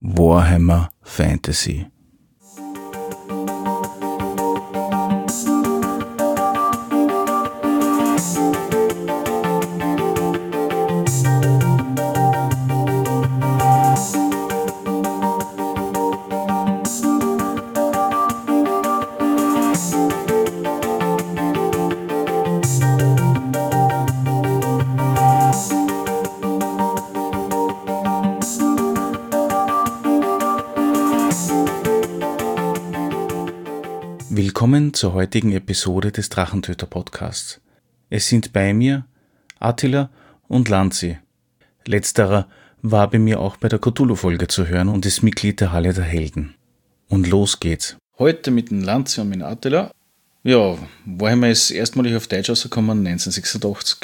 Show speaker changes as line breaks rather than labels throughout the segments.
Warhammer Fantasy. Willkommen zur heutigen Episode des Drachentöter-Podcasts. Es sind bei mir Attila und Lanzi. Letzterer war bei mir auch bei der Cthulhu-Folge zu hören und ist Mitglied der Halle der Helden. Und los geht's. Heute mit dem Lanzi und mit dem Attila. Ja, Warhammer ist erstmalig auf Deutsch rausgekommen, 1986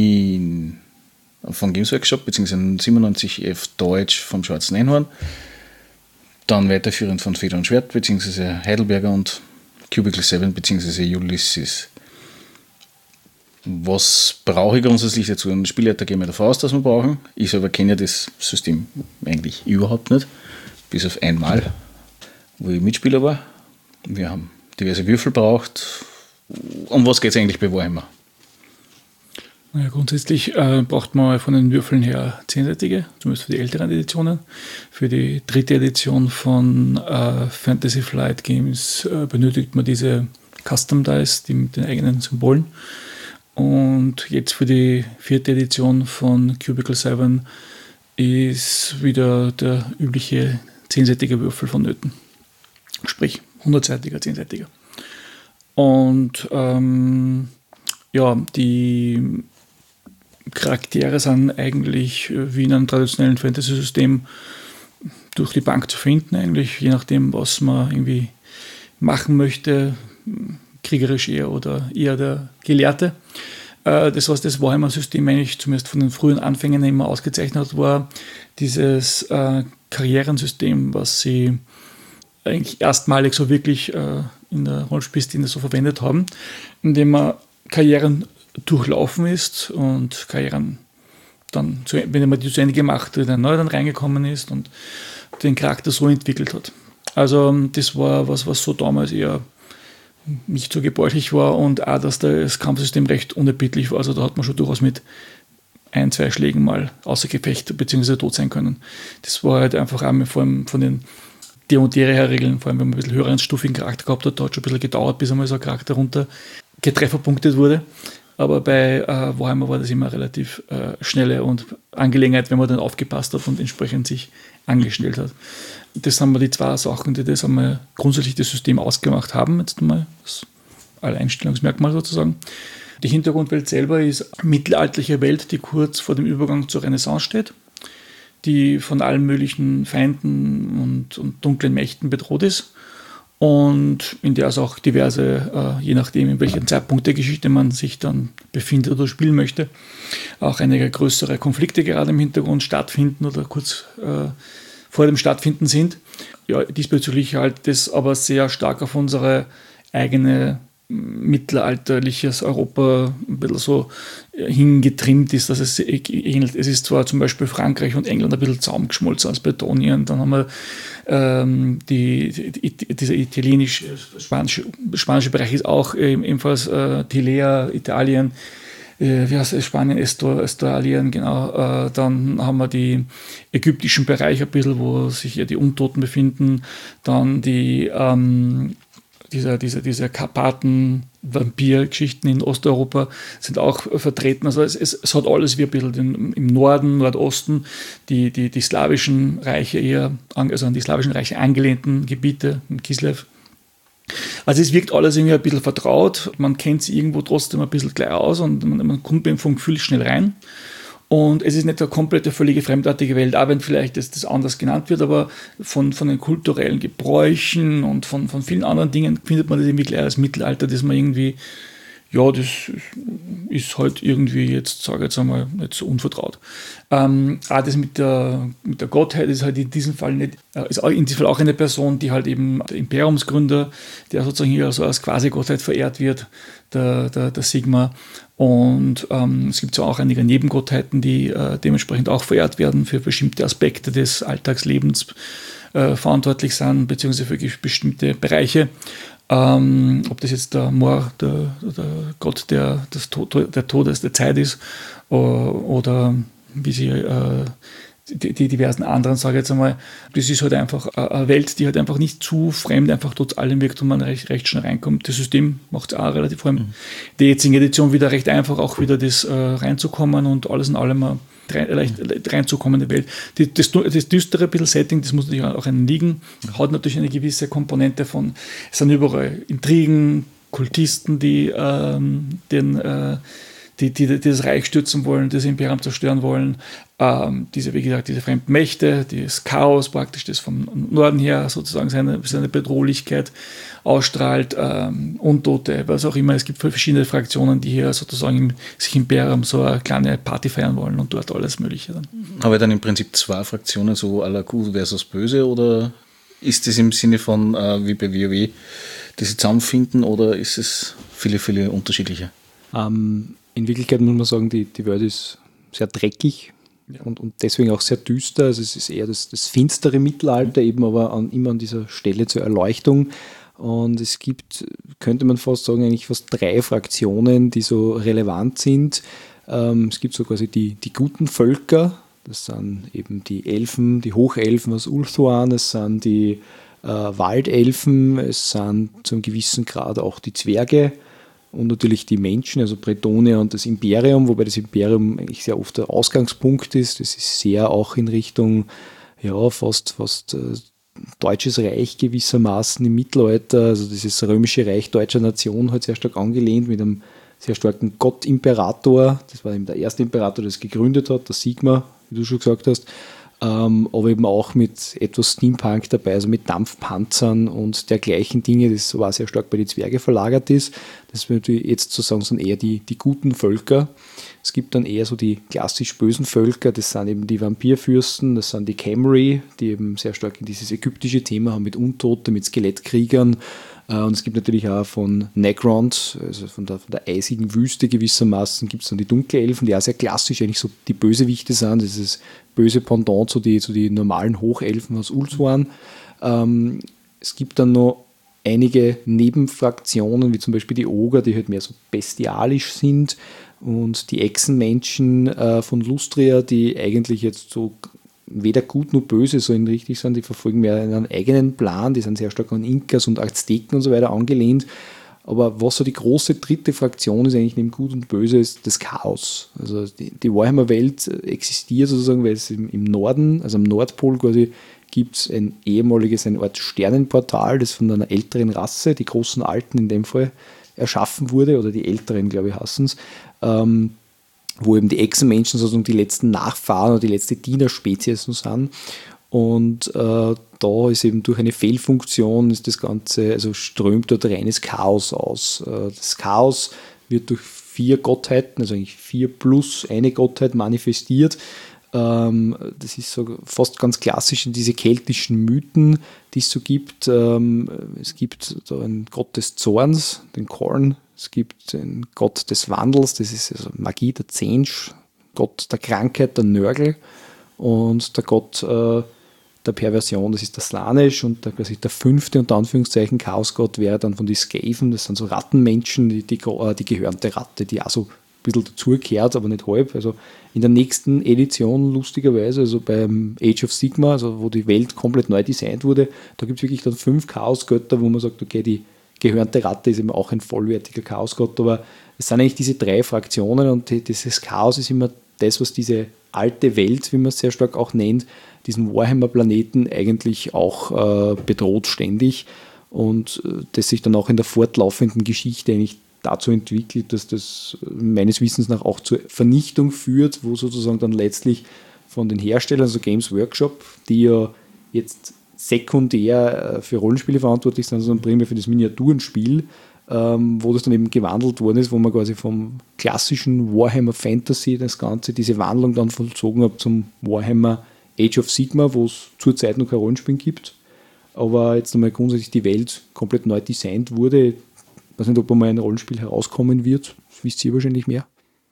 vom Games Workshop, beziehungsweise 97 auf Deutsch vom Schwarzen Einhorn. Dann weiterführend von Feder und Schwert, beziehungsweise Heidelberger und Cubicle 7 bzw. Ulysses. Was brauche ich grundsätzlich dazu? Ein Spielleiter gehen wir davon aus, dass wir brauchen. Ich selber kenne ja das System eigentlich überhaupt nicht. Bis auf einmal, wo ich Mitspieler war. Wir haben diverse Würfel braucht. Um was geht es eigentlich bei Warhammer?
Ja, grundsätzlich braucht man von den Würfeln her 10-seitige, zumindest für die älteren Editionen. Für die dritte Edition von Fantasy Flight Games benötigt man diese Custom Dice, die mit den eigenen Symbolen. Und jetzt für die vierte Edition von Cubicle 7 ist wieder der übliche 10-seitige Würfel vonnöten. Sprich, 100-seitiger 10-seitiger. Und die Charaktere sind eigentlich wie in einem traditionellen Fantasy-System durch die Bank zu finden, eigentlich, je nachdem, was man irgendwie machen möchte, kriegerisch eher der Gelehrte. Das, was das Warhammer-System eigentlich zumindest von den frühen Anfängen immer ausgezeichnet hat, war dieses Karrierensystem, was sie eigentlich erstmalig so wirklich in der Rollenspielszene so verwendet haben, indem man Karrieren durchlaufen ist und Karrieren dann, wenn man die zu Ende gemacht hat, neu dann reingekommen ist und den Charakter so entwickelt hat. Also das war was so damals eher nicht so gebräuchlich war und auch, dass das Kampfsystem recht unerbittlich war. Also da hat man schon durchaus mit 1-2 Schlägen mal außer Gefecht bzw. tot sein können. Das war halt einfach auch vor allem von den Regeln, vor allem wenn man ein bisschen höheren stufigen Charakter gehabt hat, da hat schon ein bisschen gedauert, bis einmal so ein Charakter runter getrefferpunktet wurde. Aber bei Warhammer war das immer relativ schnelle und Angelegenheit, wenn man dann aufgepasst hat und entsprechend sich angestellt hat. Das haben wir die zwei Sachen, die das einmal grundsätzlich das System ausgemacht haben, jetzt mal das Alleinstellungsmerkmal sozusagen. Die Hintergrundwelt selber ist eine mittelalterliche Welt, die kurz vor dem Übergang zur Renaissance steht, die von allen möglichen Feinden und dunklen Mächten bedroht ist. Und in der es auch diverse, je nachdem in welchem Zeitpunkt der Geschichte man sich dann befindet oder spielen möchte, auch einige größere Konflikte gerade im Hintergrund stattfinden oder kurz vor dem Stattfinden sind. Ja, diesbezüglich halt das aber sehr stark auf unsere eigene mittelalterliches Europa ein bisschen so hingetrimmt ist, dass es ähnelt. Es ist zwar zum Beispiel Frankreich und England ein bisschen zusammengeschmolzen als Bretonien, dann haben wir dieser italienisch-spanische Bereich ist auch ebenfalls Tilea, Italien, wie heißt es, Spanien, Estoralien, genau. Dann haben wir die ägyptischen Bereiche ein bisschen, wo sich ja die Untoten befinden, dann diese Karpaten-Vampir-Geschichten in Osteuropa sind auch vertreten. Also es hat alles wie ein bisschen im Norden, Nordosten, die slawischen Reiche eher, also an die slawischen Reiche angelehnten Gebiete, in Kislev. Also es wirkt alles irgendwie ein bisschen vertraut, man kennt sie irgendwo trotzdem ein bisschen gleich aus und man kommt vom Gefühl schnell rein. Und es ist nicht eine komplette, völlige fremdartige Welt, auch wenn vielleicht das anders genannt wird, aber von den kulturellen Gebräuchen und von vielen anderen Dingen findet man das irgendwie gleich als Mittelalter, das man irgendwie ja, das ist halt irgendwie jetzt, sage ich jetzt einmal, nicht so unvertraut. Auch das mit der Gottheit ist halt in diesem Fall nicht, ist in diesem Fall auch eine Person, die halt eben der Imperiumsgründer, der sozusagen hier so als Quasi-Gottheit verehrt wird, der Sigma. Und es gibt zwar auch einige Nebengottheiten, die dementsprechend auch verehrt werden, für bestimmte Aspekte des Alltagslebens verantwortlich sind, beziehungsweise für bestimmte Bereiche. Ob das jetzt der Gott der Todes, der Zeit ist, oder wie sie die diversen anderen, sage ich jetzt einmal, das ist halt einfach eine Welt, die halt einfach nicht zu fremd einfach trotz allem wirkt und man recht schnell reinkommt. Das System macht es auch relativ, vor allem die jetzigen Edition wieder recht einfach, auch wieder das reinzukommen und alles in allem leicht reinzukommen in die Welt. Das düstere bisschen Setting, das muss natürlich auch einen liegen, hat natürlich eine gewisse Komponente von, es sind überall Intrigen, Kultisten, die das Reich stürzen wollen, das Imperium zerstören wollen, wie gesagt, diese fremden Mächte, das Chaos praktisch, das vom Norden her sozusagen seine Bedrohlichkeit ausstrahlt, Untote, was auch immer. Es gibt verschiedene Fraktionen, die hier sozusagen sich Imperium so eine kleine Party feiern wollen und dort alles Mögliche dann.
Aber dann im Prinzip zwei Fraktionen, so à la Gut versus Böse, oder ist das im Sinne von wie bei WoW, die sie zusammenfinden, oder ist es viele, viele unterschiedliche?
In Wirklichkeit muss man sagen, die Welt ist sehr dreckig und deswegen auch sehr düster. Also es ist eher das finstere Mittelalter, eben aber immer an dieser Stelle zur Erleuchtung. Und es gibt, könnte man fast sagen, eigentlich fast 3 Fraktionen, die so relevant sind. Es gibt so quasi die guten Völker, das sind eben die Elfen, die Hochelfen aus Ulthuan, es sind die Waldelfen, es sind zu einem gewissen Grad auch die Zwerge. Und natürlich die Menschen, also Bretonia und das Imperium, wobei das Imperium eigentlich sehr oft der Ausgangspunkt ist. Das ist sehr auch in Richtung, ja, fast Deutsches Reich gewissermaßen im Mittelalter, also dieses römische Reich deutscher Nation hat sehr stark angelehnt mit einem sehr starken Gott-Imperator. Das war eben der erste Imperator, der es gegründet hat, der Sigma, wie du schon gesagt hast. Aber eben auch mit etwas Steampunk dabei, also mit Dampfpanzern und dergleichen Dinge, das war sehr stark bei den Zwerge verlagert ist. Das würde ich jetzt so sagen, sind eher die guten Völker. Es gibt dann eher so die klassisch bösen Völker, das sind eben die Vampirfürsten, das sind die Khemri, die eben sehr stark in dieses ägyptische Thema haben mit Untote, mit Skelettkriegern. Und es gibt natürlich auch von Necrons, also von der eisigen Wüste gewissermaßen, gibt es dann die Dunkelelfen, die auch sehr klassisch eigentlich so die Bösewichte sind. Das ist das böse Pendant zu die normalen Hochelfen aus Ulthuan. Es gibt dann noch einige Nebenfraktionen, wie zum Beispiel die Oger, die halt mehr so bestialisch sind. Und die Echsenmenschen von Lustria, die eigentlich jetzt so weder gut noch böse so in richtig sind, die verfolgen mehr einen eigenen Plan, die sind sehr stark an Inkas und Azteken und so weiter angelehnt. Aber was so die große dritte Fraktion ist, eigentlich neben Gut und Böse, ist das Chaos. Also die Warhammer-Welt existiert sozusagen, weil es im Norden, also am Nordpol quasi, gibt es ein ehemaliges, eine Art Sternenportal, das von einer älteren Rasse, die großen Alten in dem Fall, erschaffen wurde, oder die Älteren, glaube ich, heißen es, wo eben die Echsenmenschen sozusagen die letzten Nachfahren oder die letzte Dienerspezies so sind. Und da ist eben durch eine Fehlfunktion ist das Ganze, also strömt dort reines Chaos aus. Das Chaos wird durch 4 Gottheiten, also eigentlich 4 plus eine Gottheit manifestiert. Das ist so fast ganz klassisch in diese keltischen Mythen, die es so gibt. Es gibt da einen Gott des Zorns, den Korn. Es gibt einen Gott des Wandels, das ist also Magie, der Zensch, Gott der Krankheit, der Nörgel, und der Gott der Perversion, das ist der Slaanesh, und der 5. unter Anführungszeichen Chaosgott wäre dann von den Skaven, das sind so Rattenmenschen, die gehörnte Ratte, die auch so ein bisschen dazugehört, aber nicht halb. Also in der nächsten Edition, lustigerweise, also beim Age of Sigmar, also wo die Welt komplett neu designt wurde, da gibt es wirklich dann 5 Chaosgötter, wo man sagt, okay, die gehörnte Ratte ist eben auch ein vollwertiger Chaosgott, aber es sind eigentlich diese 3 Fraktionen, und dieses Chaos ist immer das, was diese alte Welt, wie man es sehr stark auch nennt, diesen Warhammer-Planeten eigentlich auch bedroht ständig, und das sich dann auch in der fortlaufenden Geschichte eigentlich dazu entwickelt, dass das meines Wissens nach auch zur Vernichtung führt, wo sozusagen dann letztlich von den Herstellern, also Games Workshop, die ja jetzt sekundär für Rollenspiele verantwortlich sind, sondern primär für das Miniaturenspiel, wo das dann eben gewandelt worden ist, wo man quasi vom klassischen Warhammer Fantasy das Ganze, diese Wandlung dann vollzogen hat zum Warhammer Age of Sigmar, wo es zurzeit noch kein Rollenspiel gibt, aber jetzt einmal grundsätzlich die Welt komplett neu designt wurde. Ich weiß nicht, ob einmal ein Rollenspiel herauskommen wird, das wisst ihr wahrscheinlich mehr.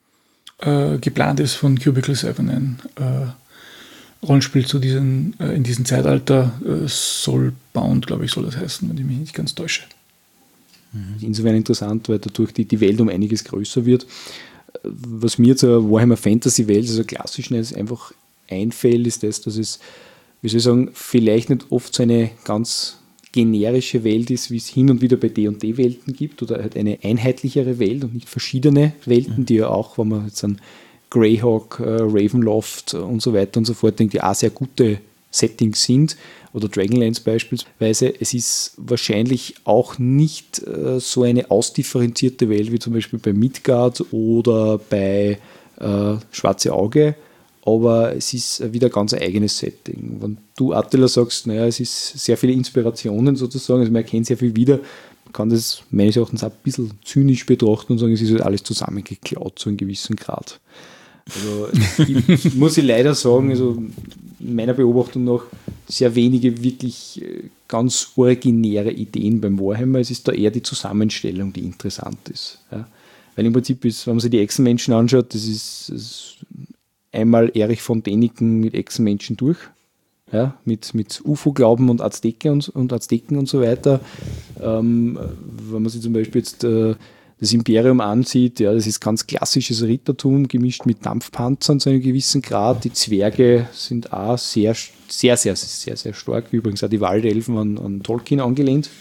Geplant ist von Cubicle 7 ein Rollenspiel in diesem Zeitalter, Soulbound, glaube ich, soll das heißen, wenn ich mich nicht ganz täusche.
Insofern interessant, weil dadurch die Welt um einiges größer wird. Was mir zur Warhammer Fantasy Welt, also klassisch einfach einfällt, ist das, dass es, wie soll ich sagen, vielleicht nicht oft so eine ganz generische Welt ist, wie es hin und wieder bei D&D-Welten gibt, oder halt eine einheitlichere Welt und nicht verschiedene Welten, die ja auch, wenn man jetzt an Greyhawk, Ravenloft und so weiter und so fort denkt, die auch sehr gute Settings sind, oder Dragonlance beispielsweise. Es ist wahrscheinlich auch nicht so eine ausdifferenzierte Welt wie zum Beispiel bei Midgard oder bei Schwarze Auge, aber es ist wieder ein ganz eigenes Setting. Wenn du, Attila, sagst, naja, es ist sehr viele Inspirationen sozusagen, also man erkennt sehr viel wieder, man kann das meines Erachtens auch ein bisschen zynisch betrachten und sagen, es ist halt alles zusammengeklaut zu einem gewissen Grad. Also ich muss ich leider sagen, also meiner Beobachtung nach sehr wenige wirklich ganz originäre Ideen beim Warhammer. Es ist da eher die Zusammenstellung, die interessant ist. Ja. Weil im Prinzip ist, wenn man sich die Echsenmenschen anschaut, das ist einmal Erich von Däniken mit Echsenmenschen durch, ja, mit UFO-Glauben und Azteken und so weiter. Wenn man sich zum Beispiel jetzt das Imperium ansieht, ja, das ist ganz klassisches Rittertum, gemischt mit Dampfpanzern zu einem gewissen Grad. Die Zwerge sind auch sehr, sehr, sehr, sehr, sehr stark, wie übrigens auch die Waldelfen an Tolkien angelehnt.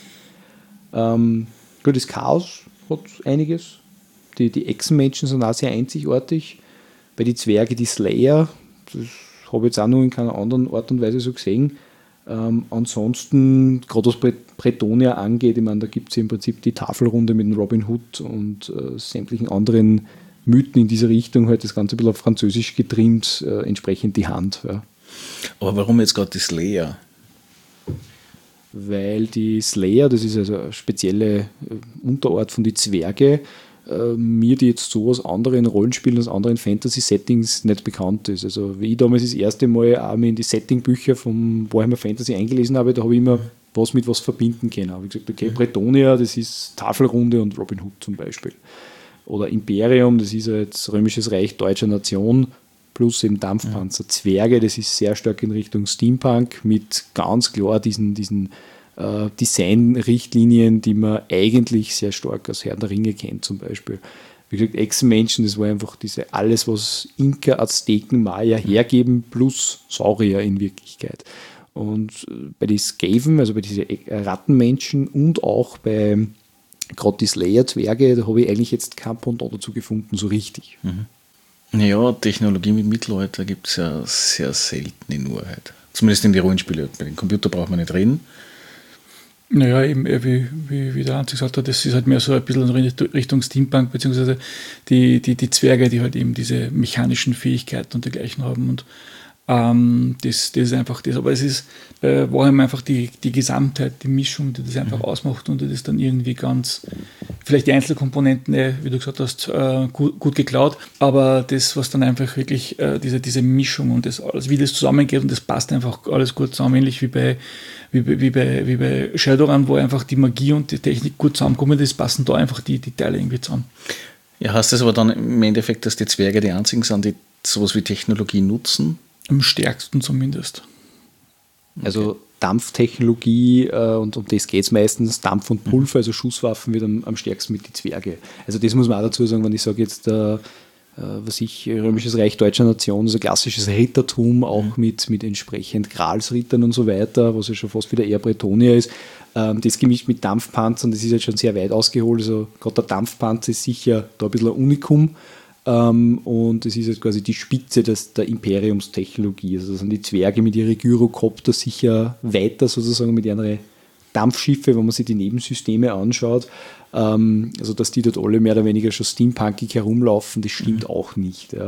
Gut, das Chaos hat einiges. Die Echsenmenschen sind auch sehr einzigartig. Bei die Zwerge, die Slayer, das habe ich jetzt auch noch in keiner anderen Art und Weise so gesehen. Ansonsten, gerade was Bretonia angeht, ich meine, da gibt es im Prinzip die Tafelrunde mit dem Robin Hood und sämtlichen anderen Mythen in dieser Richtung, halt das Ganze ein bisschen auf Französisch getrimmt, entsprechend die Hand. Ja.
Aber warum jetzt gerade die Slayer?
Weil die Slayer, das ist also eine spezielle Unterart von die Zwerge, mir die jetzt so aus anderen Rollenspielen, aus anderen Fantasy-Settings nicht bekannt ist. Also wie ich damals das erste Mal auch in die Setting-Bücher vom Warhammer Fantasy eingelesen habe, da habe ich immer was mit was verbinden können. Habe ich gesagt, okay, Bretonia, das ist Tafelrunde und Robin Hood zum Beispiel. Oder Imperium, das ist jetzt Römisches Reich deutscher Nation, plus eben Dampfpanzer. Zwerge, das ist sehr stark in Richtung Steampunk, mit ganz klar diesen Design-Richtlinien, die man eigentlich sehr stark aus Herrn der Ringe kennt zum Beispiel. Wie gesagt, Echsenmenschen, das war einfach alles, was Inka, Azteken, Maya hergeben, plus Saurier in Wirklichkeit. Und bei den Skaven, also bei diesen Rattenmenschen und auch bei gerade die Slayer-Zwerge, da habe ich eigentlich jetzt kein Pendant dazu gefunden, so richtig.
Ja, Technologie mit Mittelalter gibt es ja sehr selten in Wahrheit. Zumindest in die Rollenspiele. Bei den Computer braucht man nicht reden.
Naja, eben wie der Hans gesagt hat, das ist halt mehr so ein bisschen in Richtung Steampunk, beziehungsweise die Zwerge, die halt eben diese mechanischen Fähigkeiten und dergleichen haben. Und das ist einfach das. Aber es ist Warhammer einfach die Gesamtheit, die Mischung, die das einfach ausmacht und die das dann irgendwie ganz, vielleicht die Einzelkomponenten, wie du gesagt hast, gut geklaut, aber das, was dann einfach wirklich diese Mischung und das alles, wie das zusammengeht und das passt einfach alles gut zusammen, ähnlich wie bei Shadowrun, wo einfach die Magie und die Technik gut zusammenkommen, das passen da einfach die Teile irgendwie zusammen.
Ja, heißt das aber dann im Endeffekt, dass die Zwerge die einzigen sind, die sowas wie Technologie nutzen?
Am stärksten zumindest.
Also Dampftechnologie und um das geht es meistens, Dampf und Pulver, also Schusswaffen wird am stärksten mit die Zwerge. Also das muss man auch dazu sagen, wenn ich sage jetzt, Römisches Reich deutscher Nation, also klassisches Rittertum, auch mit entsprechend Gralsrittern und so weiter, was ja schon fast wieder eher Bretonia ist, das gemischt mit Dampfpanzern, das ist jetzt schon sehr weit ausgeholt, also gerade der Dampfpanzer ist sicher da ein bisschen ein Unikum. Und es ist jetzt quasi die Spitze der Imperiumstechnologie. Also das sind die Zwerge mit ihren Gyrocopter sicher weiter sozusagen mit ihren Dampfschiffe, wenn man sich die Nebensysteme anschaut. Also dass die dort alle mehr oder weniger schon steampunkig herumlaufen, das stimmt auch nicht. Ja.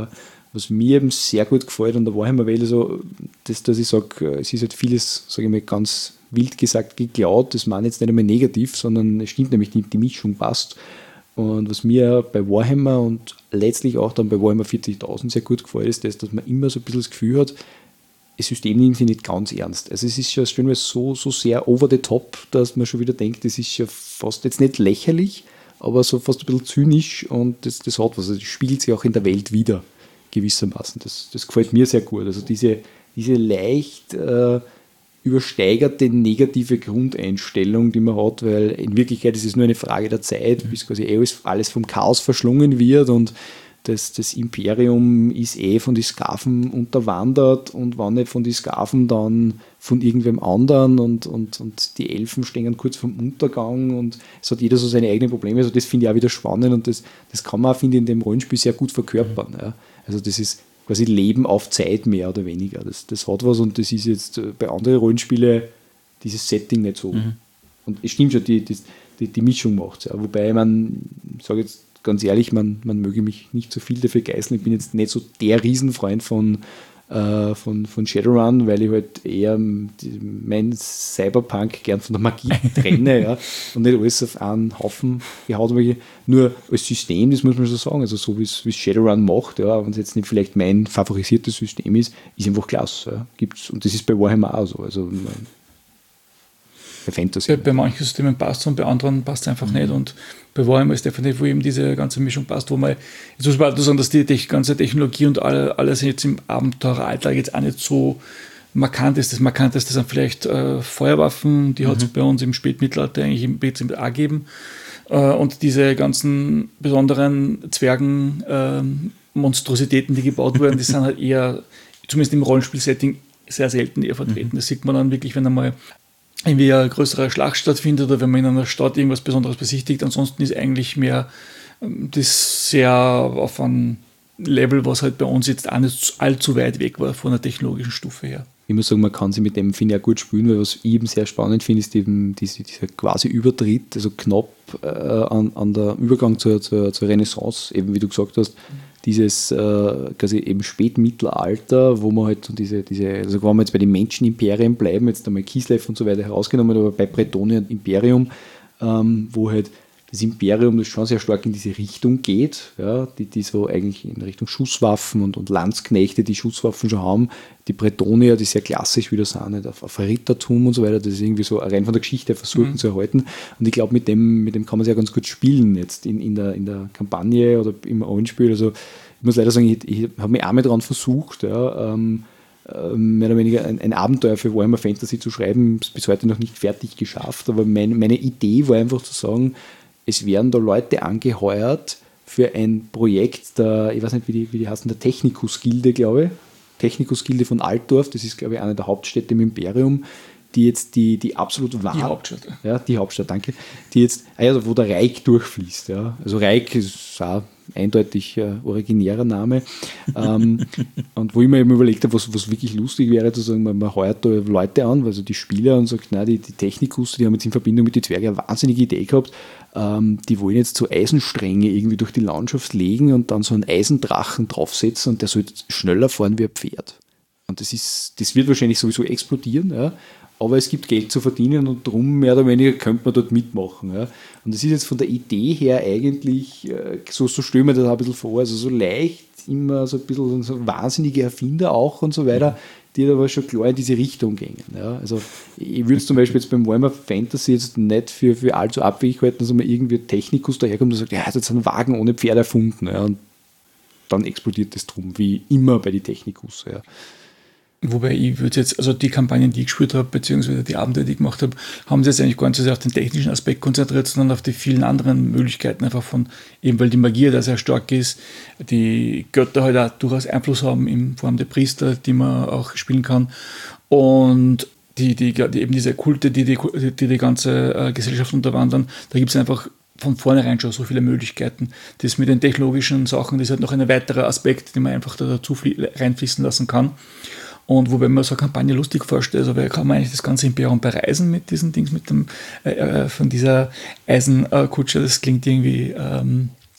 Was mir eben sehr gut gefällt, und da war ich mir weil so, dass ich sage, es ist halt vieles, sage ich mal, ganz wild gesagt, geklaut. Das meine ich jetzt nicht einmal negativ, sondern es stimmt nämlich, die Mischung passt. Und was mir bei Warhammer und letztlich auch dann bei Warhammer 40.000 sehr gut gefällt, ist das, dass man immer so ein bisschen das Gefühl hat, das System nimmt sich nicht ganz ernst. Also es ist schon stellenweise so sehr over the top, dass man schon wieder denkt, das ist ja fast jetzt nicht lächerlich, aber so fast ein bisschen zynisch, und das hat was. Also das spiegelt sich auch in der Welt wieder, gewissermaßen. Das gefällt mir sehr gut. Also diese leicht übersteigerte negative Grundeinstellung, die man hat, weil in Wirklichkeit ist es nur eine Frage der Zeit, bis quasi alles vom Chaos verschlungen wird, und das Imperium ist von den Skaven unterwandert, und wenn nicht von den Skaven, dann von irgendwem anderen, und die Elfen stehen kurz vorm Untergang, und es hat jeder so seine eigenen Probleme. Also das finde ich auch wieder spannend, und das kann man auch, finde ich, in dem Rollenspiel sehr gut verkörpern. Ja. Also das ist quasi Leben auf Zeit, mehr oder weniger. Das hat was, und das ist jetzt bei anderen Rollenspielen dieses Setting nicht so. Und es stimmt schon, die Mischung macht es. Ja. Wobei ich sage jetzt ganz ehrlich, man möge mich nicht so viel dafür geißeln. Ich bin jetzt nicht so der Riesenfreund von Shadowrun, weil ich halt eher mein Cyberpunk gern von der Magie trenne, ja, und nicht alles auf einen Haufen gehaut habe. Nur als System, das muss man schon sagen, also so wie es Shadowrun macht, ja, wenn es jetzt nicht vielleicht mein favorisiertes System ist einfach klasse. Ja, gibt's, und das ist bei Warhammer auch so. Also bei Fantasy.
Bei manchen Systemen passt es und bei anderen passt es einfach nicht. Und bei Warhammer ist definitiv, wo eben diese ganze Mischung passt, wo man, jetzt muss man auch sagen, dass die ganze Technologie und alles jetzt im Abenteureralltag jetzt auch nicht so markant ist. Das Markanteste sind vielleicht Feuerwaffen, die hat es bei uns im Spätmittelalter eigentlich im BCM auch gegeben. Und diese ganzen besonderen Zwergen-Monstrositäten, die gebaut wurden, die sind halt eher, zumindest im Rollenspiel-Setting, sehr selten eher vertreten. Das sieht man dann wirklich, wenn einmal irgendwie eine größere Schlacht stattfindet oder wenn man in einer Stadt irgendwas Besonderes besichtigt. Ansonsten ist eigentlich mehr das sehr auf einem Level, was halt bei uns jetzt auch nicht allzu weit weg war von der technologischen Stufe her.
Ich muss sagen, man kann sich mit dem, finde ich, auch gut spielen, weil was ich eben sehr spannend finde, ist eben dieser quasi Übertritt, also knapp an der Übergang zur Renaissance, eben wie du gesagt hast, dieses quasi eben Spätmittelalter, wo man halt so diese also wenn wir jetzt bei den Menschenimperien bleiben, jetzt einmal Kislev und so weiter herausgenommen, aber bei Bretonien und Imperium, wo halt das Imperium, das schon sehr stark in diese Richtung geht, ja, die so eigentlich in Richtung Schusswaffen und Landsknechte, die Schusswaffen schon haben, die Bretonier, die sehr klassisch wieder sind, nicht, auf Rittertum und so weiter, das ist irgendwie so rein von der Geschichte versuchen zu erhalten, und ich glaube, mit dem kann man sehr ganz gut spielen jetzt in der Kampagne oder im Rollenspiel. Also ich muss leider sagen, ich habe mich auch mal daran versucht, ja, mehr oder weniger ein Abenteuer für Warhammer Fantasy zu schreiben, ist bis heute noch nicht fertig geschafft, aber meine Idee war einfach zu sagen, es werden da Leute angeheuert für ein Projekt der, ich weiß nicht, wie die heißen, der Technikus-Gilde, glaube ich. Technikus-Gilde von Altdorf, das ist, glaube ich, eine der Hauptstädte im Imperium, die jetzt die absolut wahr...
Die Hauptstadt.
Ja, die Hauptstadt, danke. Die jetzt, also wo der Reik durchfließt. Ja. Also Reik ist auch eindeutig originärer Name. Und wo ich mir eben überlegt habe, was wirklich lustig wäre, zu sagen, man heuert da Leute an, also die Spieler, und sagt, nein, die Technikus, die haben jetzt in Verbindung mit den Zwergen eine wahnsinnige Idee gehabt, die wollen jetzt so Eisenstränge irgendwie durch die Landschaft legen und dann so einen Eisendrachen draufsetzen, und der soll schneller fahren wie ein Pferd. Und das wird wahrscheinlich sowieso explodieren, ja. Aber es gibt Geld zu verdienen, und darum mehr oder weniger könnte man dort mitmachen. Ja. Und das ist jetzt von der Idee her eigentlich, so stelle ich mir das auch ein bisschen vor, also so leicht, immer so ein bisschen so wahnsinnige Erfinder auch und so weiter, die aber schon klar in diese Richtung gehen. Ja. Also ich würde es zum Beispiel jetzt beim Warhammer Fantasy jetzt nicht für allzu abwegig halten, dass man irgendwie Technikus daherkommt und sagt, ja, er hat jetzt einen Wagen ohne Pferd erfunden. Ja. Und dann explodiert das drum, wie immer bei den Technikus. Ja.
Wobei ich würde jetzt, also die Kampagnen, die ich gespielt habe, beziehungsweise die Abenteuer, die ich gemacht habe, haben sich jetzt eigentlich gar nicht so sehr auf den technischen Aspekt konzentriert, sondern auf die vielen anderen Möglichkeiten, einfach von, eben weil die Magie da sehr stark ist, die Götter halt auch durchaus Einfluss haben in Form der Priester, die man auch spielen kann, und die eben diese Kulte, die ganze Gesellschaft unterwandern, da gibt es einfach von vornherein schon so viele Möglichkeiten. Das mit den technologischen Sachen, das ist halt noch ein weiterer Aspekt, den man einfach da dazu reinfließen lassen kann. Und wobei man so eine Kampagne lustig vorstellt, also kann man eigentlich das ganze Imperium bereisen mit diesen Dings, mit dem von dieser Eisenkutsche, das klingt irgendwie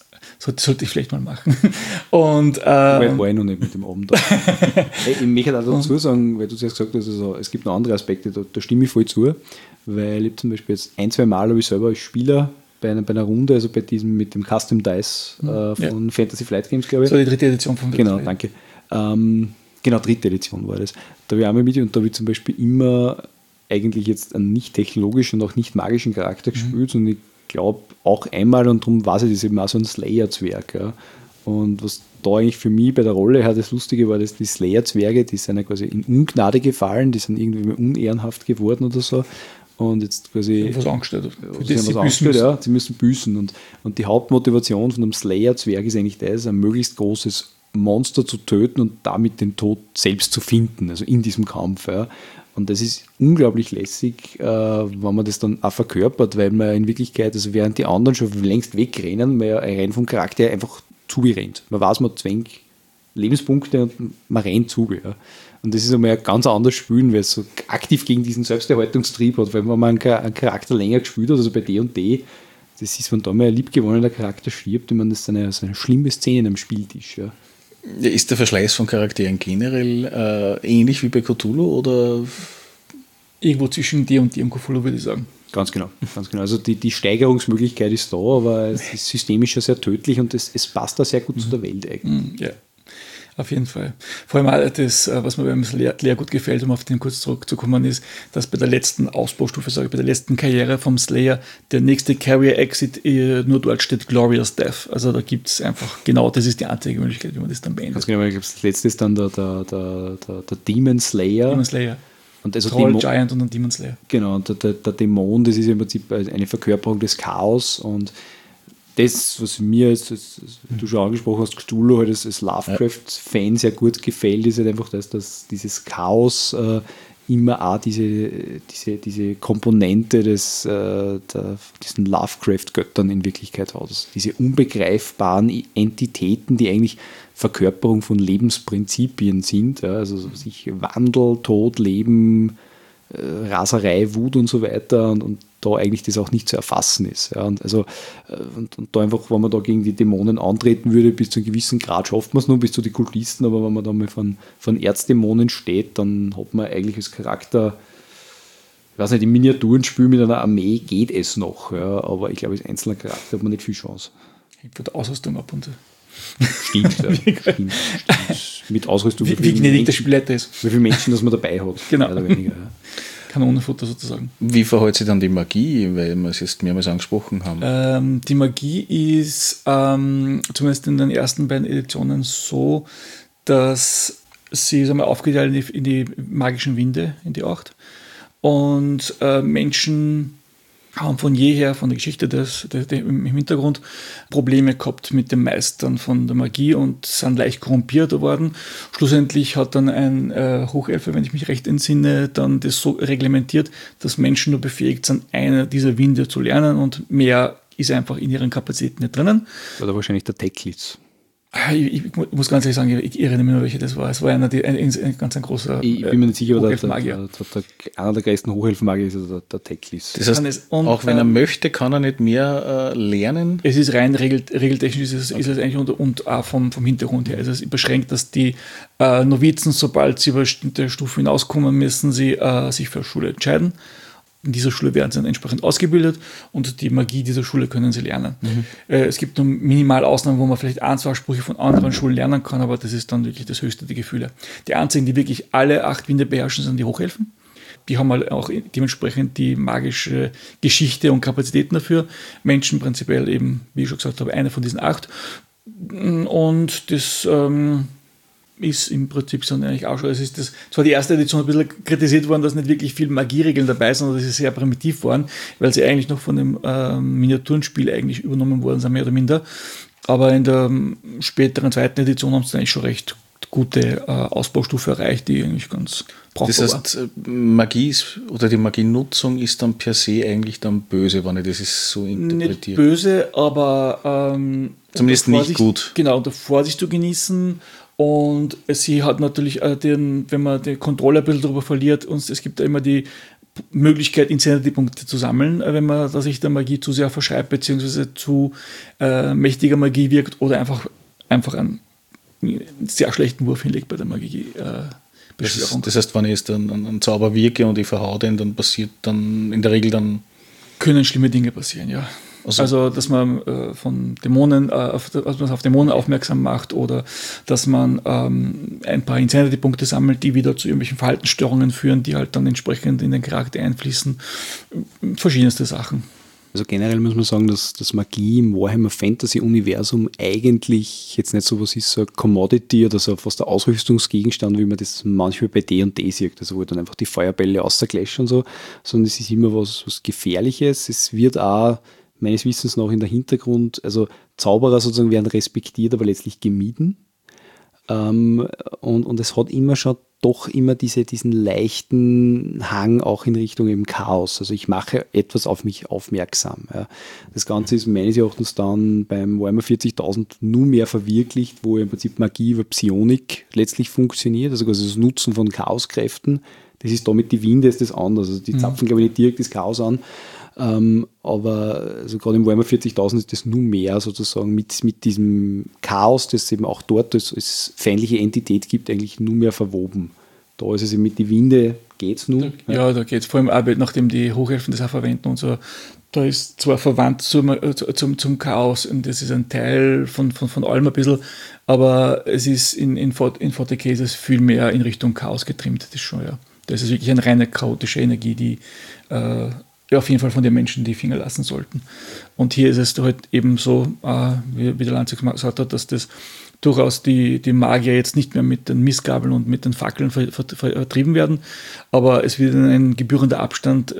Sollte ich vielleicht mal machen. Und,
war ich noch nicht mit dem Abend da. Ich möchte auch dazu sagen, weil du zuerst gesagt hast, also, es gibt noch andere Aspekte, da stimme ich voll zu, weil ich zum Beispiel jetzt 1-2 Mal habe ich selber als Spieler bei einer Runde, also bei diesem mit dem Custom Dice von Fantasy Flight Games, glaube ich.
So die 3. Edition von
Genau, danke. Genau, 3. Edition war das. Da habe ich einmal mit und da habe ich zum Beispiel immer eigentlich jetzt einen nicht technologischen und auch nicht magischen Charakter gespielt und ich glaube auch einmal, und darum weiß ich, das ist eben auch so ein Slayer-Zwerg. Ja. Und was da eigentlich für mich bei der Rolle das Lustige war, dass die Slayer-Zwerge, die sind ja quasi in Ungnade gefallen, die sind irgendwie unehrenhaft geworden oder so. Und jetzt quasi.
Was angestellt.
Sie haben was angestellt, ja, sie müssen büßen. Und die Hauptmotivation von einem Slayer-Zwerg ist eigentlich das, ein möglichst großes Monster zu töten und damit den Tod selbst zu finden, also in diesem Kampf. Ja. Und das ist unglaublich lässig, wenn man das dann auch verkörpert, weil man in Wirklichkeit, also während die anderen schon längst wegrennen, man ja rein vom Charakter einfach zurennt. Man weiß, man zwängt Lebenspunkte und man rennt zu. Ja. Und das ist einmal ein ganz anderes Spielen, weil es so aktiv gegen diesen Selbsterhaltungstrieb hat, weil wenn man einen Charakter länger gespielt hat, also bei D&D, das ist, wenn da mal ein liebgewonnener Charakter stirbt, ich meine, das ist eine schlimme Szene am Spieltisch. Ja.
Ist der Verschleiß von Charakteren generell ähnlich wie bei Cthulhu oder?
Irgendwo zwischen dir und Cthulhu, würde ich sagen.
Ganz genau. Also die Steigerungsmöglichkeit ist da, aber es ist systemisch ja sehr tödlich und es passt da sehr gut zu der Welt eigentlich.
Ja, auf jeden Fall. Vor allem auch das, was mir beim Slayer gut gefällt, um auf den kurz zurückzukommen, ist, dass bei der letzten Ausbaustufe, bei der letzten Karriere vom Slayer, der nächste Carrier-Exit nur dort steht Glorious Death. Also da gibt es einfach, genau, das ist die einzige Möglichkeit, wie man das dann beendet.
Ganz genau, weil das letzte ist dann der Demon Slayer.
Demon Slayer.
Und also
Troll, Giant und ein Demon Slayer.
Genau, der Dämon, das ist im Prinzip eine Verkörperung des Chaos und das, was mir jetzt, wie du schon angesprochen hast, Cthulhu halt als Lovecraft-Fan sehr gut gefällt, ist halt einfach das, dass dieses Chaos immer auch diese Komponente diesen Lovecraft-Göttern in Wirklichkeit hat. Also diese unbegreifbaren Entitäten, die eigentlich Verkörperung von Lebensprinzipien sind, ja, also sich Wandel, Tod, Leben, Raserei, Wut und so weiter und da eigentlich das auch nicht zu erfassen ist. Ja. Und da einfach, wenn man da gegen die Dämonen antreten würde, bis zu einem gewissen Grad schafft man es nur, bis zu den Kultisten, aber wenn man da mal von Erzdämonen steht, dann hat man eigentlich als Charakter, ich weiß nicht, im Miniaturenspiel mit einer Armee geht es noch, ja, aber ich glaube, als einzelner Charakter hat man nicht viel Chance.
Hängt von der Ausrüstung ab und so.
Stimmt, ja. Stimmt. Mit Ausrüstung.
Wie gnädig der Spielleiter ist.
Wie viele Menschen, das man dabei hat.
Genau.
Mehr oder weniger, ja.
Kanonenfutter sozusagen.
Wie verhält sich dann die Magie, weil wir es jetzt mehrmals angesprochen haben?
Die Magie ist zumindest in den ersten beiden Editionen so, dass sie aufgeteilt in die magischen Winde, in die 8. Und Menschen haben von jeher, von der Geschichte im Hintergrund, Probleme gehabt mit dem Meistern von der Magie und sind leicht korrumpiert worden. Schlussendlich hat dann ein Hochelfe, wenn ich mich recht entsinne, dann das so reglementiert, dass Menschen nur befähigt sind, eine dieser Winde zu lernen und mehr ist einfach in ihren Kapazitäten nicht drinnen.
Oder wahrscheinlich der Techlitz.
Ich muss ganz ehrlich sagen, ich erinnere mich nur, welche das war. Es war ein ganz großer
Ich bin mir nicht sicher, aber
Hochelfenmagier.
einer der größten Hochelfenmagier ist also der Techlitz.
Das heißt, auch wenn er möchte, kann er nicht mehr lernen?
Es ist rein regeltechnisch, ist es eigentlich und auch vom Hintergrund her. Also es beschränkt, dass die Novizen, sobald sie über bestimmte Stufen hinauskommen, müssen sie sich für Schule entscheiden. In dieser Schule werden sie dann entsprechend ausgebildet und die Magie dieser Schule können sie lernen. Es gibt nur minimal Ausnahmen, wo man vielleicht 1-2 Sprüche von anderen Schulen lernen kann, aber das ist dann wirklich das höchste der Gefühle. Die einzigen, die wirklich alle 8 Winde beherrschen, sind die Hochelfen. Die haben halt auch dementsprechend die magische Geschichte und Kapazitäten dafür. Menschen prinzipiell eben, wie ich schon gesagt habe, eine von diesen 8. Und das ist im Prinzip so eigentlich auch schon. Es ist zwar die erste Edition ein bisschen kritisiert worden, dass nicht wirklich viel Magieregeln dabei sind, sondern dass sie sehr primitiv waren, weil sie eigentlich noch von dem Miniaturenspiel eigentlich übernommen worden sind, mehr oder minder. Aber in der späteren zweiten Edition haben sie eigentlich schon recht gute Ausbaustufe erreicht, die eigentlich ganz brauchbar war.
Das heißt, Magie ist, oder die Magienutzung ist dann per se eigentlich dann böse, wenn ich das ist so interpretiere.
Nicht böse, aber
zumindest nicht gut.
Genau, unter Vorsicht zu genießen. Und sie hat natürlich wenn man die Kontrolle ein bisschen darüber verliert, und es gibt da immer die Möglichkeit, Insanity-Punkte zu sammeln, wenn man sich der Magie zu sehr verschreibt, beziehungsweise zu mächtiger Magie wirkt oder einfach einen sehr schlechten Wurf hinlegt bei der Magie.
Das heißt, wenn ich jetzt einen Zauber wirke und ich verhau den, dann passiert dann in der Regel dann...
Können schlimme Dinge passieren, ja. Also dass man von Dämonen, auf Dämonen aufmerksam macht oder dass man ein paar Insanity-Punkte sammelt, die wieder zu irgendwelchen Verhaltensstörungen führen, die halt dann entsprechend in den Charakter einfließen. Verschiedenste Sachen.
Also generell muss man sagen, dass Magie im Warhammer Fantasy Universum eigentlich jetzt nicht so was ist, so ein Commodity oder so fast ein Ausrüstungsgegenstand, wie man das manchmal bei D&D sieht, also wo dann einfach die Feuerbälle außerclashen und so, sondern es ist immer was Gefährliches. Es wird auch meines Wissens noch in der Hintergrund, also Zauberer sozusagen werden respektiert, aber letztlich gemieden. Und es hat immer diesen leichten Hang auch in Richtung eben Chaos. Also ich mache etwas auf mich aufmerksam. Ja. Das Ganze ist meines Erachtens dann beim Warhammer 40.000 nur mehr verwirklicht, wo im Prinzip Magie über Psionik letztlich funktioniert, also quasi das Nutzen von Chaoskräften. Das ist damit die Winde, ist das anders. Also die zapfen, glaube ich, nicht direkt das Chaos an. Aber also gerade im Warhammer 40.000 ist das nur mehr sozusagen mit diesem Chaos, das es eben auch dort als feindliche Entität gibt, eigentlich nur mehr verwoben. Da ist es eben mit die Winde, geht es nur.
Ja, da geht es vor allem auch, nachdem die Hochelfen das auch verwenden und so. Da ist zwar verwandt zum Chaos und das ist ein Teil von allem ein bisschen, aber es ist in 40k ist es viel mehr in Richtung Chaos getrimmt, das ist schon, ja. Das ist wirklich eine reine chaotische Energie, die auf jeden Fall von den Menschen die Finger lassen sollten. Und hier ist es halt eben so, wie der Lanze gesagt hat, dass das durchaus die Magier jetzt nicht mehr mit den Mistgabeln und mit den Fackeln vertrieben werden, aber es wird in ein gebührender Abstand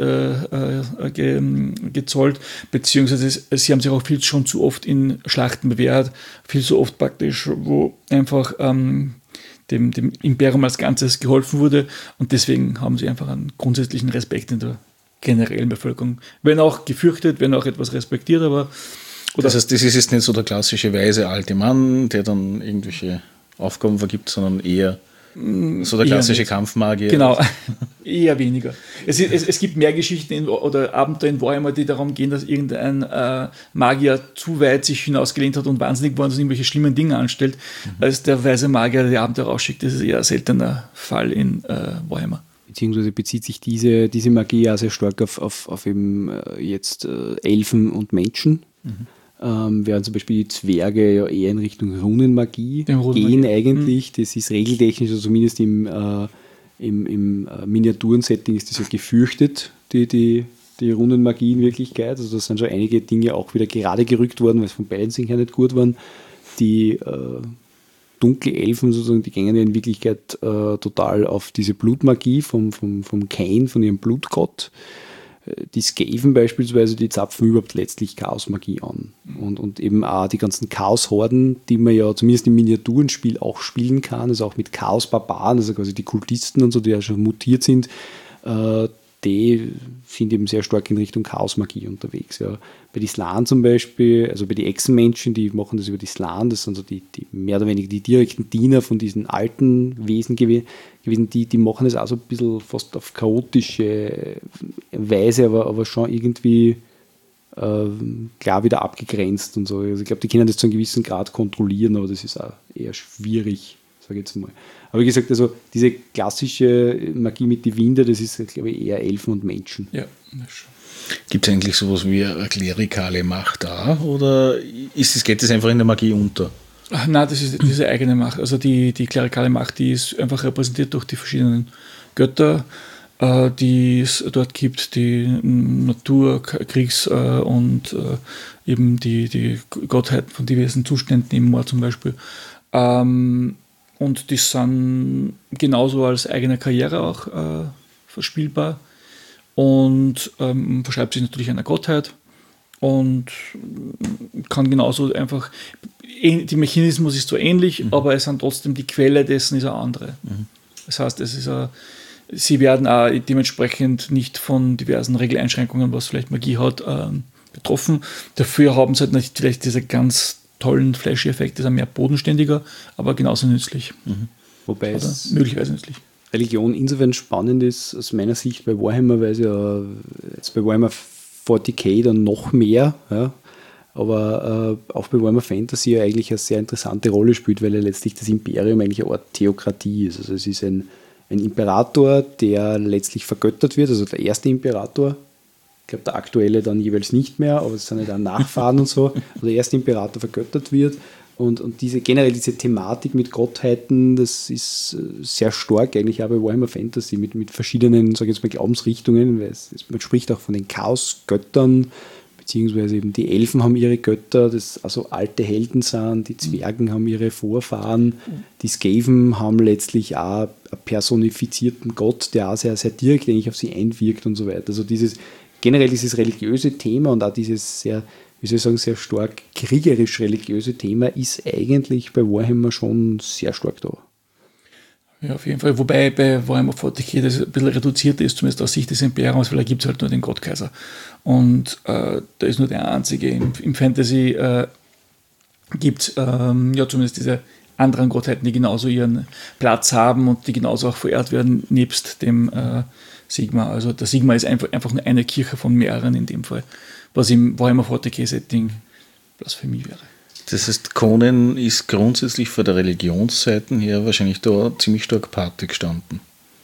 gezollt, beziehungsweise sie haben sich auch viel schon zu oft in Schlachten bewährt, viel zu oft praktisch, wo einfach dem Imperium als Ganzes geholfen wurde und deswegen haben sie einfach einen grundsätzlichen Respekt in der generellen Bevölkerung. Wenn auch gefürchtet, wenn auch etwas respektiert, aber...
Das heißt, das ist jetzt nicht so der klassische weise alte Mann, der dann irgendwelche Aufgaben vergibt, sondern eher so der klassische Kampfmagier.
Genau, eher weniger. Es gibt mehr Geschichten oder Abenteuer in Warhammer, die darum gehen, dass irgendein Magier zu weit sich hinausgelehnt hat und wahnsinnig geworden ist und irgendwelche schlimmen Dinge anstellt, als der weise Magier, der die Abenteuer rausschickt. Das ist eher ein seltener Fall in Warhammer.
Beziehungsweise bezieht sich diese Magie ja sehr stark auf eben jetzt Elfen und Menschen. Während zum Beispiel die Zwerge ja eher in Richtung Runenmagie gehen eigentlich. Das ist regeltechnisch, also zumindest im Miniaturensetting ist das ja gefürchtet, die Runenmagie in Wirklichkeit. Also da sind schon einige Dinge auch wieder gerade gerückt worden, weil es von beiden sicher nicht gut waren. Die dunkle Elfen sozusagen, die gehen ja in Wirklichkeit total auf diese Blutmagie vom Cain, von ihrem Blutgott. Die Skaven beispielsweise, die zapfen überhaupt letztlich Chaosmagie an. Und eben auch die ganzen Chaos-Horden, die man ja zumindest im Miniaturenspiel auch spielen kann, also auch mit Chaos-Barbaren, also quasi die Kultisten und so, die ja schon mutiert sind, die sind eben sehr stark in Richtung Chaosmagie unterwegs. Ja. Bei die Slan zum Beispiel, also bei den Echsenmenschen, die machen das über die Slan, das sind so die mehr oder weniger die direkten Diener von diesen alten Wesen gewesen, die machen das auch so ein bisschen fast auf chaotische Weise, aber schon irgendwie klar wieder abgegrenzt und so. Also ich glaube, die können das zu einem gewissen Grad kontrollieren, aber das ist auch eher schwierig, sage ich jetzt mal. Aber wie gesagt, also diese klassische Magie mit die Winde, das ist, glaube ich, eher Elfen und Menschen.
Ja, das schon.
Gibt es eigentlich sowas wie eine klerikale Macht da? Oder geht das einfach in der Magie unter?
Nein, das ist diese eigene Macht. Also die klerikale Macht, die ist einfach repräsentiert durch die verschiedenen Götter, die es dort gibt, die Natur, Kriegs- und eben die Gottheit von diversen Zuständen im Mord zum Beispiel. Und die sind genauso als eigene Karriere auch verspielbar und verschreibt sich natürlich einer Gottheit und kann genauso einfach, die Mechanismus ist so ähnlich, aber es sind trotzdem die Quelle dessen ist eine andere. Das heißt, sie werden auch dementsprechend nicht von diversen Regeleinschränkungen, was vielleicht Magie hat, betroffen. Dafür haben sie halt nicht vielleicht diese ganz tollen Flashy-Effekte, sind mehr bodenständiger, aber genauso nützlich.
Wobei
oder möglicherweise nützlich.
Religion insofern spannend ist, aus meiner Sicht bei Warhammer, weil es ja jetzt bei Warhammer 40k dann noch mehr, ja, aber auch bei Warhammer Fantasy ja eigentlich eine sehr interessante Rolle spielt, weil ja letztlich das Imperium eigentlich eine Art Theokratie ist. Also es ist ein Imperator, der letztlich vergöttert wird, also der erste Imperator. Ich glaube, der aktuelle dann jeweils nicht mehr, aber es sind ja dann Nachfahren und so. Aber der erste Imperator vergöttert wird. Und generell diese Thematik mit Gottheiten, das ist sehr stark eigentlich auch bei Warhammer Fantasy mit verschiedenen, sage ich jetzt mal, Glaubensrichtungen. Man spricht auch von den Chaosgöttern, beziehungsweise eben die Elfen haben ihre Götter, das also alte Helden sind, die Zwergen haben ihre Vorfahren, die Skaven haben letztlich auch einen personifizierten Gott, der auch sehr, sehr direkt eigentlich auf sie einwirkt und so weiter. Also generell dieses religiöse Thema und auch dieses sehr, wie soll ich sagen, sehr stark kriegerisch-religiöse Thema ist eigentlich bei Warhammer schon sehr stark da.
Ja, auf jeden Fall. Wobei bei Warhammer 40k das ein bisschen reduziert ist, zumindest aus Sicht des Imperiums, weil da gibt es halt nur den Gottkaiser. Und da ist nur der einzige. Im Fantasy gibt es ja zumindest diese anderen Gottheiten, die genauso ihren Platz haben und die genauso auch verehrt werden, nebst dem Sigma. Also der Sigma ist einfach nur eine Kirche von mehreren in dem Fall, was im Warhammer 40k-Setting Blasphemie wäre.
Das heißt, Conan ist grundsätzlich von der Religionsseite her wahrscheinlich da ziemlich stark Pate gestanden.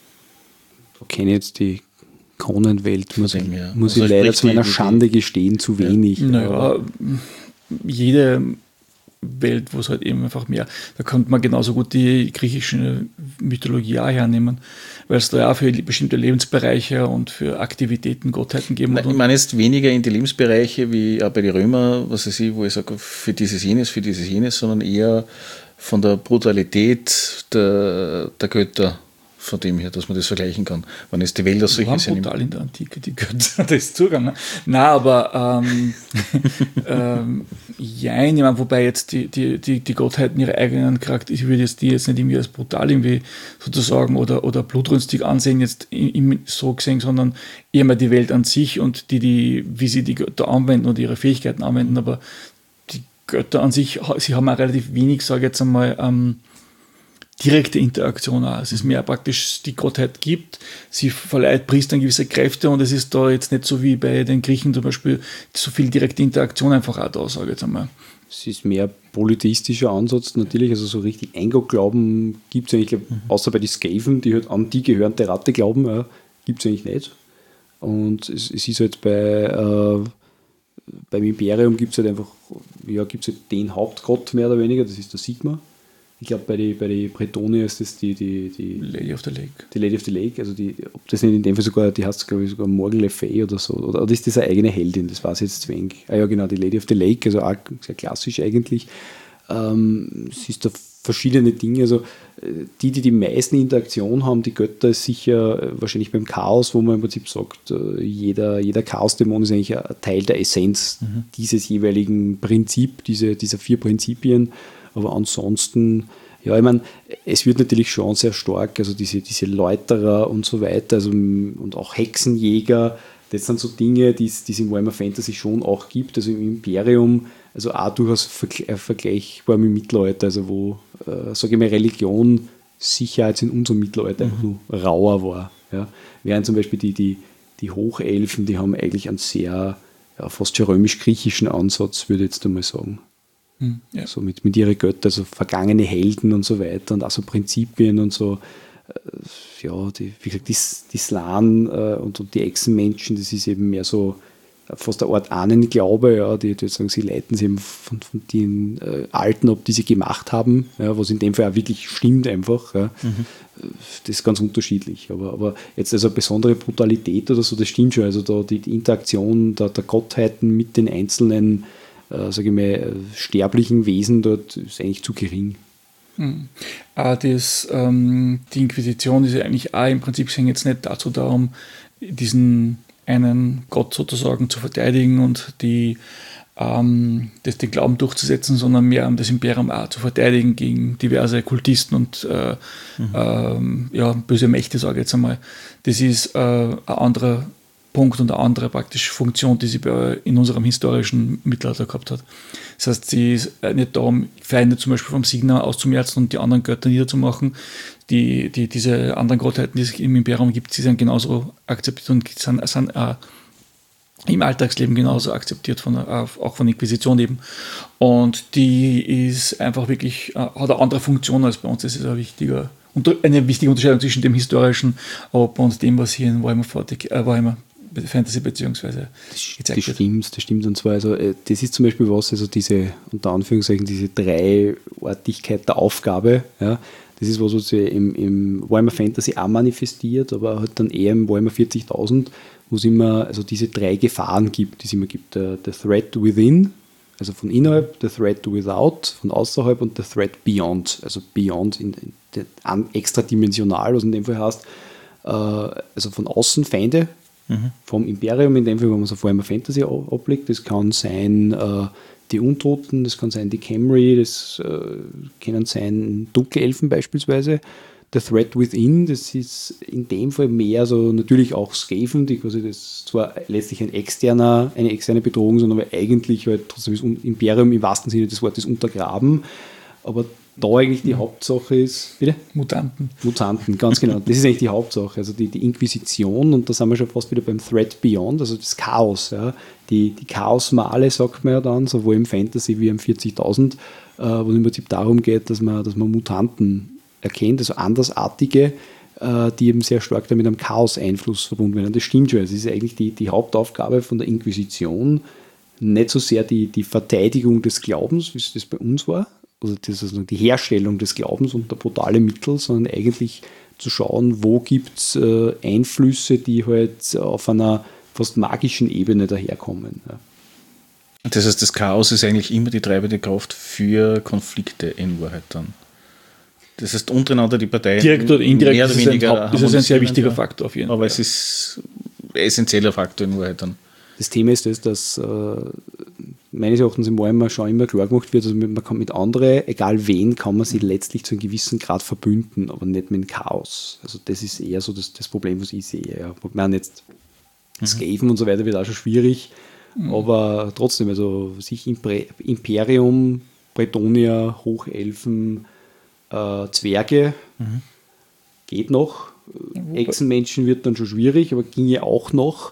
Da kenne ich jetzt die Conan-Welt, muss ich
also
leider zu meiner Schande gestehen, zu wenig.
Naja, jede Welt, wo es halt eben einfach mehr, da könnte man genauso gut die griechische Mythologie auch hernehmen, weil es da ja auch für bestimmte Lebensbereiche und für Aktivitäten Gottheiten geben.
Ich meine jetzt weniger in die Lebensbereiche wie auch bei den Römern, was weiß ich, wo ich sage, für dieses jenes, sondern eher von der Brutalität der Götter, von dem her, dass man das vergleichen kann. Wenn es die Welt als solche sind.
Brutal in der Antike, die Götter, das ist Zugang. Nein, aber ja, ich meine, wobei jetzt die Gottheiten ihre eigenen Charakter, ich würde jetzt die jetzt nicht irgendwie als brutal irgendwie sozusagen oder blutrünstig ansehen, jetzt so gesehen, sondern eher mal die Welt an sich und wie sie die Götter anwenden oder ihre Fähigkeiten anwenden, aber die Götter an sich, sie haben auch relativ wenig, sage ich jetzt einmal, direkte Interaktion auch. Es ist mehr praktisch, die Gottheit gibt, sie verleiht Priestern gewisse Kräfte und es ist da jetzt nicht so wie bei den Griechen zum Beispiel so viel direkte Interaktion einfach auch da, sage ich jetzt einmal.
Es ist mehr polytheistischer Ansatz natürlich, also so richtig Eingott-Glauben gibt es eigentlich, außer bei den Skaven, die halt an die gehörende Ratte glauben, gibt es eigentlich nicht. Und es ist halt beim Imperium gibt es halt einfach, gibt es halt den Hauptgott mehr oder weniger, das ist der Sigma. Ich glaube, bei den Bretonier ist das die
Lady of the Lake. Die
Lady of the Lake, also ob das nicht in dem Fall sogar, die heißt, glaube ich, sogar Morgan Le Fay oder so. Oder ist das eine eigene Heldin? Das weiß ich jetzt zu wenig. Ah ja, genau, die Lady of the Lake, also auch sehr klassisch eigentlich. Es ist da verschiedene Dinge. Also die meisten Interaktion haben, die Götter, ist sicher wahrscheinlich beim Chaos, wo man im Prinzip sagt, jeder Chaos-Dämon ist eigentlich ein Teil der Essenz dieses jeweiligen Prinzip, dieser 4 Prinzipien. Aber ansonsten, ja, ich meine, es wird natürlich schon sehr stark, also diese Läuterer und so weiter, also, und auch Hexenjäger, das sind so Dinge, die es in Warhammer Fantasy schon auch gibt, also im Imperium, also auch durchaus vergleichbar mit Mittelalter, also wo, sage ich mal, Religion sicher jetzt in unserem Mittelalter einfach nur rauer war. Ja. Während zum Beispiel die Hochelfen, die haben eigentlich einen sehr, fast schon römisch-griechischen Ansatz, würde ich jetzt einmal sagen. Ja. So mit ihren Göttern, also vergangene Helden und so weiter und auch so Prinzipien und so, wie gesagt, die Slan und die Echsenmenschen, das ist eben mehr so fast eine Art Ahnenglaube, die sagen, sie leiten sich eben von den Alten ab, die sie gemacht haben, was in dem Fall auch wirklich stimmt einfach. Ja. Das ist ganz unterschiedlich, aber jetzt also eine besondere Brutalität oder so, das stimmt schon, also da die Interaktion der Gottheiten mit den einzelnen sage ich mal, sterblichen Wesen dort ist eigentlich zu gering.
Die Inquisition ist ja eigentlich auch im Prinzip jetzt nicht dazu da, um diesen einen Gott sozusagen zu verteidigen und den Glauben durchzusetzen, sondern mehr um das Imperium auch zu verteidigen gegen diverse Kultisten und böse Mächte, sage ich jetzt einmal. Das ist ein anderer Punkt und eine andere praktische Funktion, die sie in unserem historischen Mittelalter gehabt hat. Das heißt, sie ist nicht darum, Feinde zum Beispiel vom Signa auszumerzen und die anderen Götter niederzumachen. Diese anderen Gottheiten, die es im Imperium gibt, sie sind genauso akzeptiert und sind im Alltagsleben genauso akzeptiert, auch von der Inquisition eben. Und die ist einfach wirklich, hat eine andere Funktion als bei uns. Das ist eine wichtige Unterscheidung zwischen dem historischen Europa und dem, was hier in Warhammer Fantasy beziehungsweise
gezeigt wird. Das stimmt. Und zwar, also, das ist zum Beispiel was, also diese, unter Anführungszeichen, diese Dreiartigkeit der Aufgabe, ja, das ist was sich im Warhammer Fantasy auch manifestiert, aber halt dann eher im Warhammer 40.000, wo es immer also diese 3 Gefahren gibt, die es immer gibt. Der Threat within, also von innerhalb, der Threat without, von außerhalb und der Threat beyond, also beyond extradimensional, was in dem Fall heißt, also von außen Feinde, vom Imperium, in dem Fall, wenn man so vor allem Fantasy ablegt. Das kann sein die Untoten, das kann sein die Khemri, das können sein Dunkelelfen beispielsweise. Der Threat Within, das ist in dem Fall mehr so natürlich auch Skaven, die quasi das zwar letztlich eine externe Bedrohung sind, aber eigentlich halt trotzdem das Imperium im wahrsten Sinne des Wortes untergraben. Aber da eigentlich die Hauptsache ist, bitte?
Mutanten,
ganz genau. Das ist eigentlich die Hauptsache. Also die Inquisition, und da sind wir schon fast wieder beim Threat Beyond, also das Chaos. Ja. Die Chaosmale, sagt man ja dann, sowohl im Fantasy wie im 40.000, wo es im Prinzip darum geht, dass man Mutanten erkennt, also Andersartige, die eben sehr stark damit am Chaos-Einfluss verbunden werden. Und das stimmt schon. Es ist eigentlich die Hauptaufgabe von der Inquisition, nicht so sehr die Verteidigung des Glaubens, wie es das bei uns war, also das ist die Herstellung des Glaubens unter brutale Mittel, sondern eigentlich zu schauen, wo gibt es Einflüsse, die halt auf einer fast magischen Ebene daherkommen. Ja.
Das heißt, das Chaos ist eigentlich immer die treibende Kraft für Konflikte in Wahrheit dann. Das heißt, untereinander die Parteien
direkt oder indirekt
mehr oder weniger
ist ein sehr wichtiger Faktor auf jeden Fall.
Aber es ist ein essentieller Faktor in Wahrheit dann.
Das Thema ist das, dass meines Erachtens im Warhammer schon immer klar gemacht wird, also man kann mit anderen, egal wen, kann man sich letztlich zu einem gewissen Grad verbünden, aber nicht mit dem Chaos. Also das ist eher so das Problem, was ich sehe. Ja. Ich meine jetzt Skaven und so weiter wird auch schon schwierig, aber trotzdem, also sich Imperium, Bretonier, Hochelfen, Zwerge geht noch. Echsenmenschen wird dann schon schwierig, aber ginge auch noch.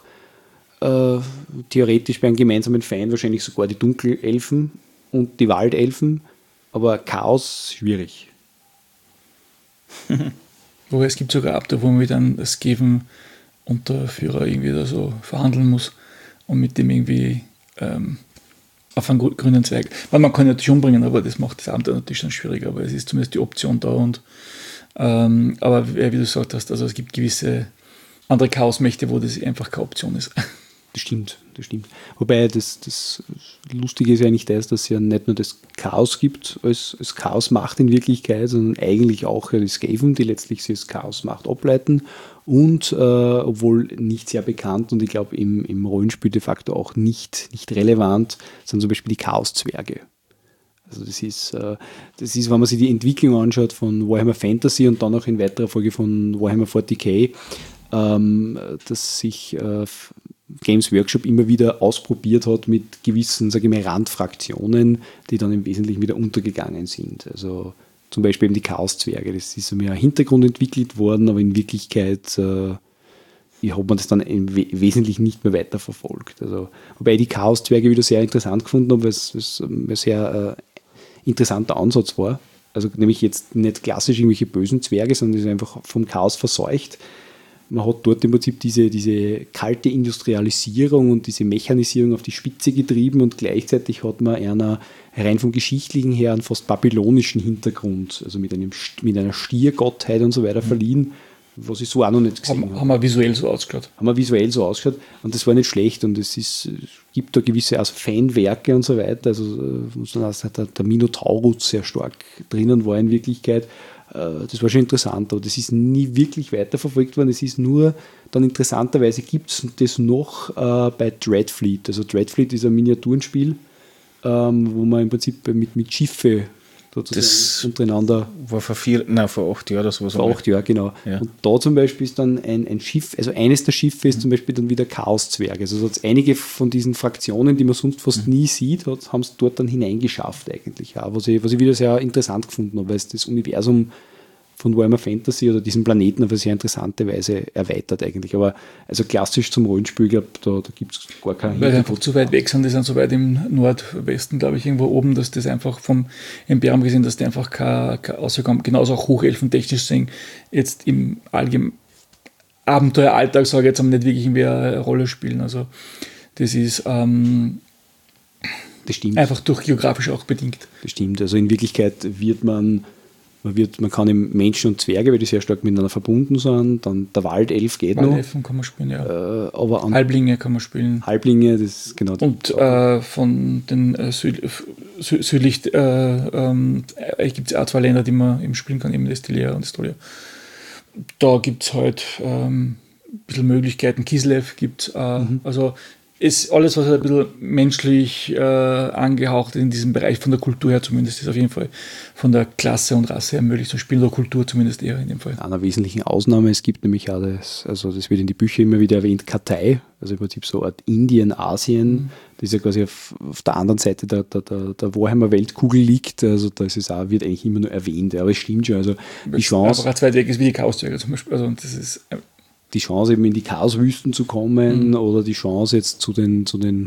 Theoretisch bei einem gemeinsamen Feind wahrscheinlich sogar die Dunkelelfen und die Waldelfen, aber Chaos schwierig.
Wobei es gibt sogar Abte, wo man mit einem Skaven-Unterführer irgendwie da so verhandeln muss und mit dem irgendwie auf einen grünen Zweig. Man kann ihn natürlich umbringen, aber das macht das Abenteuer natürlich dann schwieriger, aber es ist zumindest die Option da. Und aber wie du gesagt hast, also es gibt gewisse andere Chaosmächte, wo das einfach keine Option ist.
Das stimmt. Wobei das Lustige ist ja eigentlich das, dass es ja nicht nur das Chaos gibt als Chaosmacht in Wirklichkeit, sondern eigentlich auch die Skaven, die letztlich das Chaosmacht ableiten und obwohl nicht sehr bekannt und ich glaube im Rollenspiel de facto auch nicht relevant, sind zum Beispiel die Chaoszwerge. Also das ist, wenn man sich die Entwicklung anschaut von Warhammer Fantasy und dann auch in weiterer Folge von Warhammer 40k, dass sich Games Workshop immer wieder ausprobiert hat mit gewissen, sage ich mal, Randfraktionen, die dann im Wesentlichen wieder untergegangen sind. Also zum Beispiel eben die Chaoszwerge. Das ist mehr Hintergrund entwickelt worden, aber in Wirklichkeit hat man das dann im Wesentlichen nicht mehr weiter verfolgt. Also, wobei ich die Chaoszwerge wieder sehr interessant gefunden habe, weil es ein sehr interessanter Ansatz war. Also nämlich jetzt nicht klassisch irgendwelche bösen Zwerge, sondern es ist einfach vom Chaos verseucht. Man hat dort im Prinzip diese kalte Industrialisierung und diese Mechanisierung auf die Spitze getrieben und gleichzeitig hat man einer rein vom Geschichtlichen her einen fast babylonischen Hintergrund, also mit einer Stiergottheit und so weiter verliehen, was ich so auch noch nicht gesehen habe.
Haben wir visuell so ausgeschaut.
Und das war nicht schlecht und es gibt da gewisse Fanwerke und so weiter, also der Minotaurus sehr stark drinnen war in Wirklichkeit. Das war schon interessant, aber das ist nie wirklich weiterverfolgt worden. Es ist nur, dann interessanterweise gibt es das noch bei Dreadfleet. Also Dreadfleet ist ein Miniaturenspiel, wo man im Prinzip mit Schiffe
Das
untereinander.
war vor 8 Jahren oder sowas.
Vor 8 Jahren, genau.
Ja.
Und da zum Beispiel ist dann ein Schiff, also eines der Schiffe ist zum Beispiel dann wieder Chaoszwerge. Also so einige von diesen Fraktionen, die man sonst fast nie sieht, haben es dort dann hineingeschafft eigentlich auch, was ich wieder sehr interessant gefunden habe, weil es das Universum von Warhammer Fantasy oder diesen Planeten auf eine sehr interessante Weise erweitert eigentlich. Aber also klassisch zum Rollenspiel, ich glaube, da gibt es gar keinen.
Weil sie einfach zu weit weg sind, die sind so weit im Nordwesten, glaube ich, irgendwo oben, dass das einfach vom Imperium gesehen, dass die einfach keine Auswirkungen haben. Genauso auch Hochelfen-technisch sehen, jetzt im allgemeinen Abenteueralltag, sage ich jetzt, nicht wirklich eine Rolle spielen. Also das ist
das stimmt.
Einfach durch geografisch auch bedingt.
Das stimmt. Also in Wirklichkeit man kann im Menschen und Zwerge, weil die sehr stark miteinander verbunden sind, dann der Waldelf geht noch.
Waldelfen kann man spielen, ja.
Aber
Halblinge kann man spielen.
Halblinge, das ist genau.
Und von den südlich gibt es auch 2 Länder, die man eben spielen kann, eben Destilia und Destolia. Da gibt es halt ein bisschen Möglichkeiten. Kislev gibt es, also ist alles, was ein bisschen menschlich angehaucht ist in diesem Bereich, von der Kultur her zumindest, ist auf jeden Fall von der Klasse und Rasse her möglich zu spielen, oder Kultur zumindest eher in dem Fall.
Einer wesentlichen Ausnahme, es gibt nämlich auch das wird in die Bücher immer wieder erwähnt, Katai, also im Prinzip so eine Art Indien, Asien, das ja quasi auf der anderen Seite der Warhammer-Weltkugel liegt, also das ist auch, wird eigentlich immer nur erwähnt, aber es stimmt schon, also die Chance...
Aber weit weg ist wie die Chaoszwerge zum Beispiel, also das ist...
Die Chance, eben in die Chaoswüsten zu kommen oder die Chance, jetzt zu den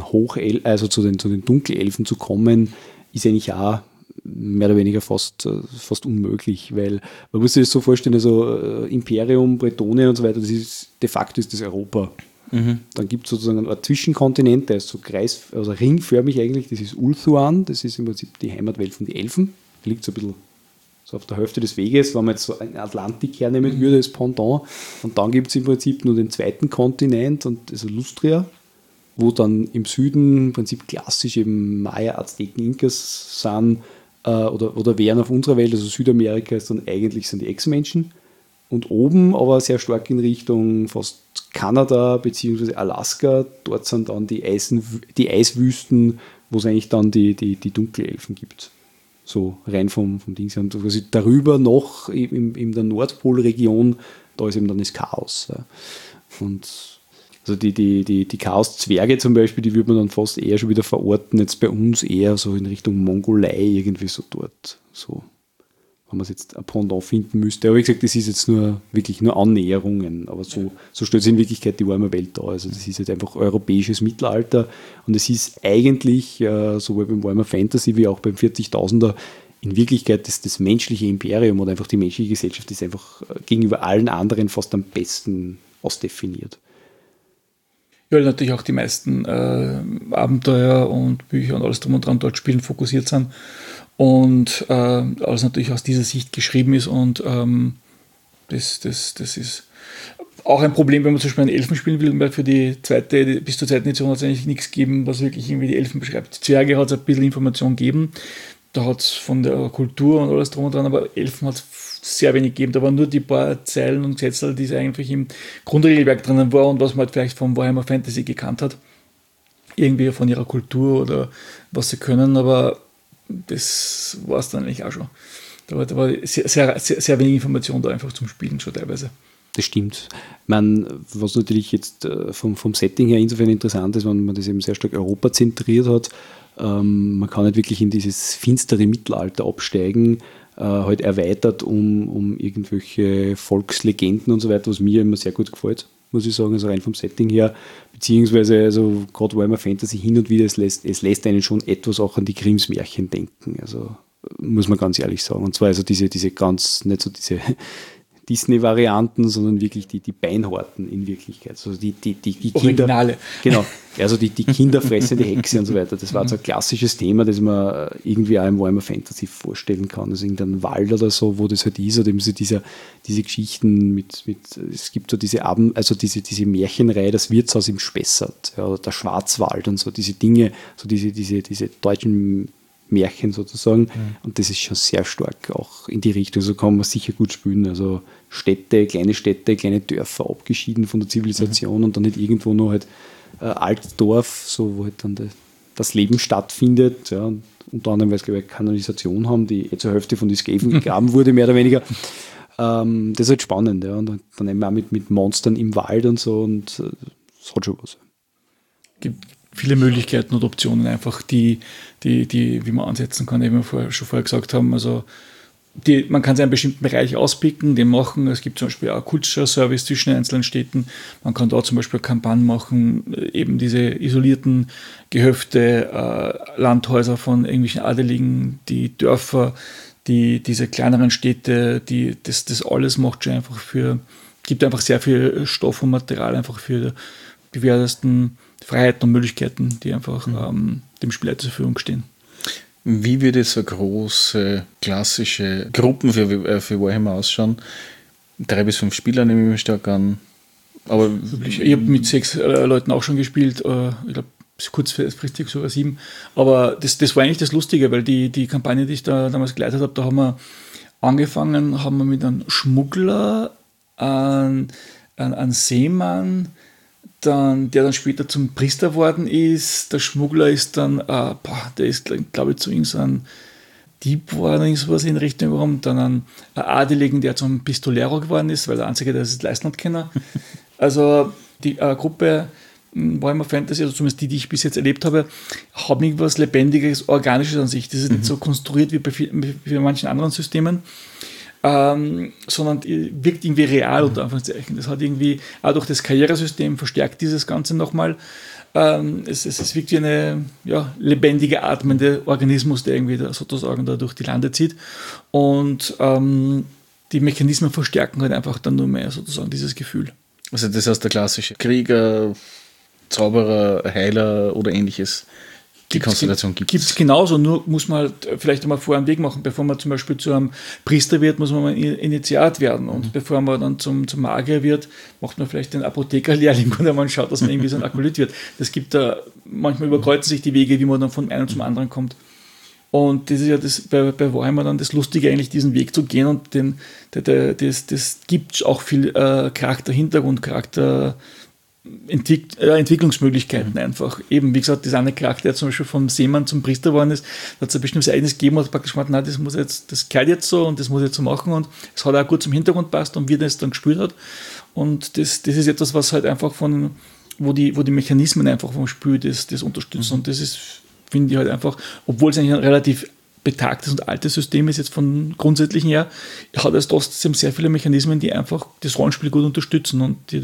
Dunkelelfen zu kommen, ist eigentlich auch mehr oder weniger fast unmöglich, weil man muss sich das so vorstellen, also Imperium, Bretonien und so weiter, de facto ist das Europa. Dann gibt es sozusagen einen Zwischenkontinent, der ist so ringförmig eigentlich, das ist Ulthuan, das ist im Prinzip die Heimatwelt von den Elfen, liegt so ein bisschen so auf der Hälfte des Weges, wenn man jetzt so einen Atlantik hernehmen würde, das Pendant. Und dann gibt es im Prinzip nur den zweiten Kontinent, und also Lustria, wo dann im Süden im Prinzip klassisch eben Maya, Azteken, Inkas sind oder wären auf unserer Welt, also Südamerika ist dann eigentlich sind die Ex-Menschen. Und oben aber sehr stark in Richtung fast Kanada bzw. Alaska, dort sind dann die Eiswüsten, wo es eigentlich dann die Dunkelelfen gibt. So rein vom Ding. Und quasi darüber noch in der Nordpolregion, da ist eben dann das Chaos. Ja. Und also die Chaos-Zwerge zum Beispiel, die würde man dann fast eher schon wieder verorten, jetzt bei uns eher so in Richtung Mongolei, irgendwie so dort. So, wenn man es jetzt ein Pendant finden müsste. Aber wie gesagt, das ist jetzt wirklich nur Annäherungen, aber so stellt sich in Wirklichkeit die warme Welt dar. Also das ist jetzt einfach europäisches Mittelalter, und es ist eigentlich, sowohl beim Warhammer Fantasy wie auch beim 40.000er, in Wirklichkeit das menschliche Imperium oder einfach die menschliche Gesellschaft ist einfach gegenüber allen anderen fast am besten ausdefiniert.
Ja, weil natürlich auch die meisten Abenteuer und Bücher und alles drum und dran dort spielen fokussiert sind. Und alles natürlich aus dieser Sicht geschrieben ist, und das ist auch ein Problem, wenn man zum Beispiel einen Elfen spielen will, weil bis zur zweiten Edition hat es eigentlich nichts gegeben, was wirklich irgendwie die Elfen beschreibt. Die Zwerge hat es ein bisschen Information gegeben, da hat es von der Kultur und alles drum und dran, aber Elfen hat es sehr wenig gegeben. Da waren nur die paar Zeilen und Gesetze, die eigentlich im Grundregelwerk drinnen war und was man halt vielleicht vom Warhammer Fantasy gekannt hat. Irgendwie von ihrer Kultur oder was sie können, aber das war es dann eigentlich auch schon. Da war sehr, sehr, sehr, sehr wenig Information da einfach zum Spielen schon teilweise.
Das stimmt. Was natürlich jetzt vom Setting her insofern interessant ist, wenn man das eben sehr stark Europa zentriert hat, man kann nicht wirklich in dieses finstere Mittelalter absteigen, halt erweitert um irgendwelche Volkslegenden und so weiter, was mir immer sehr gut gefällt, muss ich sagen, also rein vom Setting her, beziehungsweise also gerade Warhammer Fantasy hin und wieder, es lässt einen schon etwas auch an die Grimms Märchen denken, also muss man ganz ehrlich sagen, und zwar also diese ganz, nicht so diese Disney-Varianten, sondern wirklich die Beinhorten in Wirklichkeit. Also die
Originale.
Kinder, genau, also die kinderfressende Hexe und so weiter. Das war so ein klassisches Thema, das man irgendwie auch im Warhammer Fantasy vorstellen kann. Also irgendein Wald oder so, wo das halt ist, oder eben so diese Geschichten mit es gibt so diese diese Märchenreihe, das Wirtshaus im Spessart, ja, oder der Schwarzwald und so, diese Dinge, so diese deutschen Märchen sozusagen, und das ist schon sehr stark auch in die Richtung, so kann man sicher gut spielen, also kleine Städte, kleine Dörfer, abgeschieden von der Zivilisation, und dann nicht irgendwo noch halt Altdorf, so wo halt dann der das Leben stattfindet. Ja, und unter anderem, weil es, glaube ich, Kanonisation haben, die zur Hälfte von den Skaven gegraben wurde, mehr oder weniger. Das ist halt spannend. Ja. Und dann eben auch mit Monstern im Wald und so. Und es hat schon was.
Gibt viele Möglichkeiten und Optionen einfach, die wie man ansetzen kann, eben schon vorher gesagt haben. Also man kann einen bestimmten Bereich auspicken, den machen. Es gibt zum Beispiel auch Culture-Service zwischen einzelnen Städten. Man kann da zum Beispiel Kampagnen machen, eben diese isolierten Gehöfte, Landhäuser von irgendwelchen Adeligen, die Dörfer, diese kleineren Städte, das alles macht schon einfach gibt einfach sehr viel Stoff und Material einfach für die diversesten Freiheiten und Möglichkeiten, die einfach dem Spieler zur Verfügung stehen.
Wie würde so große, klassische Gruppen für Warhammer ausschauen? 3 bis 5 Spieler nehme ich mir stark an. Aber
ich habe mit 6 Leuten auch schon gespielt, ich glaube kurzfristig sogar 7. Aber das war eigentlich das Lustige, weil die Kampagne, die ich da damals geleitet habe, da haben wir angefangen, mit einem Schmuggler, einem Seemann, der dann später zum Priester geworden ist. Der Schmuggler ist dann, der ist, glaube ich, zu irgendeinem Dieb geworden, sowas in Richtung rum. Dann ein Adeligen, der zum Pistolero geworden ist, weil der Einzige, der es leisten hat können. Also die Gruppe Warhammer Fantasy, also zumindest die ich bis jetzt erlebt habe, haben irgendwas Lebendiges, Organisches an sich. Das ist nicht so konstruiert wie bei manchen anderen Systemen. Sondern wirkt irgendwie real, unter Anführungszeichen. Das hat irgendwie, auch durch das Karrieresystem verstärkt dieses Ganze nochmal. Es wirkt wie eine lebendige, atmende Organismus, der irgendwie sozusagen da durch die Lande zieht. Und die Mechanismen verstärken halt einfach dann nur mehr sozusagen dieses Gefühl.
Also das heißt der klassische Krieger, Zauberer, Heiler oder ähnliches. Die Konstellation gibt es
genauso, nur muss man halt vielleicht einmal vorher einen Weg machen. Bevor man zum Beispiel zu einem Priester wird, muss man mal Initiat werden. Und bevor man dann zum Magier wird, macht man vielleicht den Apothekerlehrling oder man schaut, dass man irgendwie so ein Akolyt wird. Das gibt da, manchmal überkreuzen sich die Wege, wie man dann von einem zum anderen kommt. Und das ist ja bei Warhammer dann das Lustige, eigentlich diesen Weg zu gehen, und das gibt auch viel Charakter, Hintergrund, Charakter, Entwicklungsmöglichkeiten einfach. Eben, wie gesagt, dieser eine Charakter, der zum Beispiel vom Seemann zum Priester geworden ist, da hat es ein bestimmtes eigenes gegeben und praktisch gesagt, nein, das gehört jetzt so und das muss jetzt so machen, und es hat auch gut zum Hintergrund passt und wie das dann gespielt hat. Und das ist etwas, was halt einfach wo die Mechanismen einfach vom Spiel das unterstützen. Und das ist, finde ich halt einfach, obwohl es eigentlich ein relativ betagtes und altes System ist, jetzt von grundsätzlichen her, hat es trotzdem sehr viele Mechanismen, die einfach das Rollenspiel gut unterstützen und die